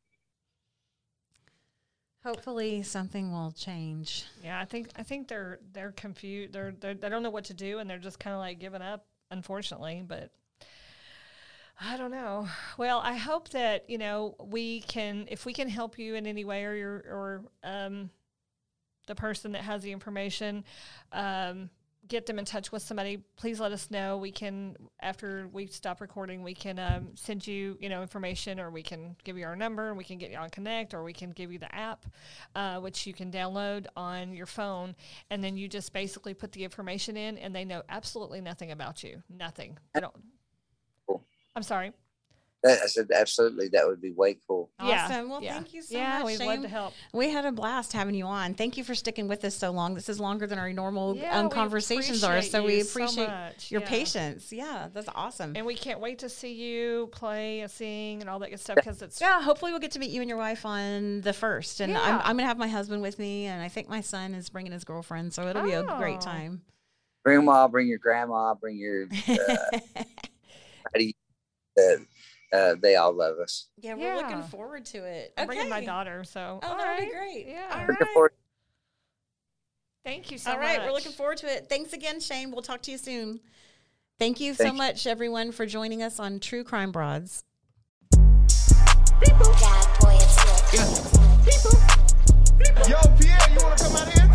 Hopefully something will change. Yeah, I think they're confused. They don't know what to do, and they're just kind of like giving up, unfortunately. But I don't know. Well, I hope that we can, if we can help you in any way, or the person that has the information, get them in touch with somebody. Please let us know. We can, after we stop recording, we can send you information, or we can give you our number, and we can get you on Connect, or we can give you the app, which you can download on your phone, and then you just basically put the information in, and they know absolutely nothing about you. Nothing. They don't. I'm sorry. I said absolutely. That would be way cool. Awesome. Well, thank you so much. Yeah, we'd Shane. love to help. We had a blast having you on. Thank you for sticking with us so long. This is longer than our normal we conversations are. So we appreciate much. your patience. Yeah, that's awesome. And we can't wait to see you play and sing and all that good stuff, because it's hopefully we'll get to meet you and your wife on the 1st. And I'm going to have my husband with me, and I think my son is bringing his girlfriend, so it'll be a great time. Bring them all. Bring your grandma. Bring your they all love us. Yeah, we're looking forward to it. I'm bringing my daughter, so that'll be great. Yeah. All Looking right. forward. Thank you so much. All right, we're looking forward to it. Thanks again, Shane. We'll talk to you soon. Thank you so much, everyone, for joining us on True Crime Broads. Yo, Pierre, you want to come out here?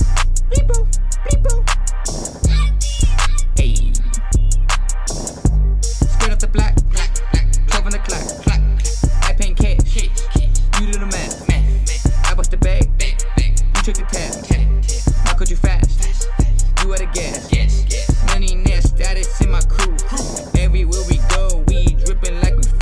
Hey. Straight up the black. 12 on the clock. I paying cash. You do the math. I bust the bag. You took the tab. How could you fast? You at a gas. Money nest status in my crew. Everywhere we go, we dripping like we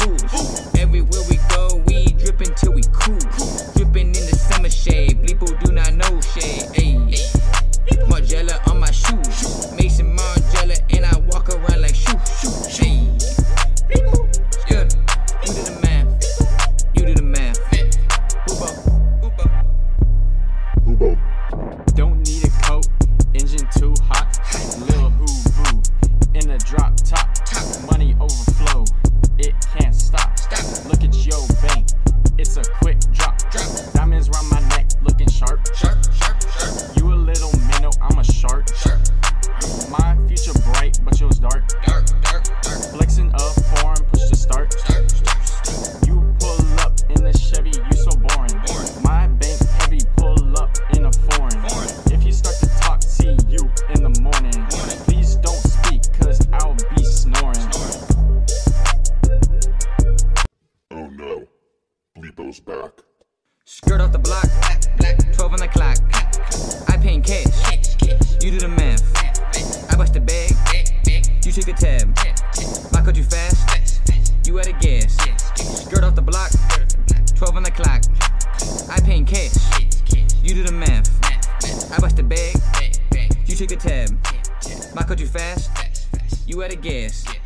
those back. Skirt off the block, 12 on the clock. I pay in cash, you do the math. I bust the bag, you take the tab. My card you fast, you out of gas. Skirt off the block, 12 on the clock. I pay in cash, you do the math. I bust the bag, you take the tab. My card you fast, you out of gas.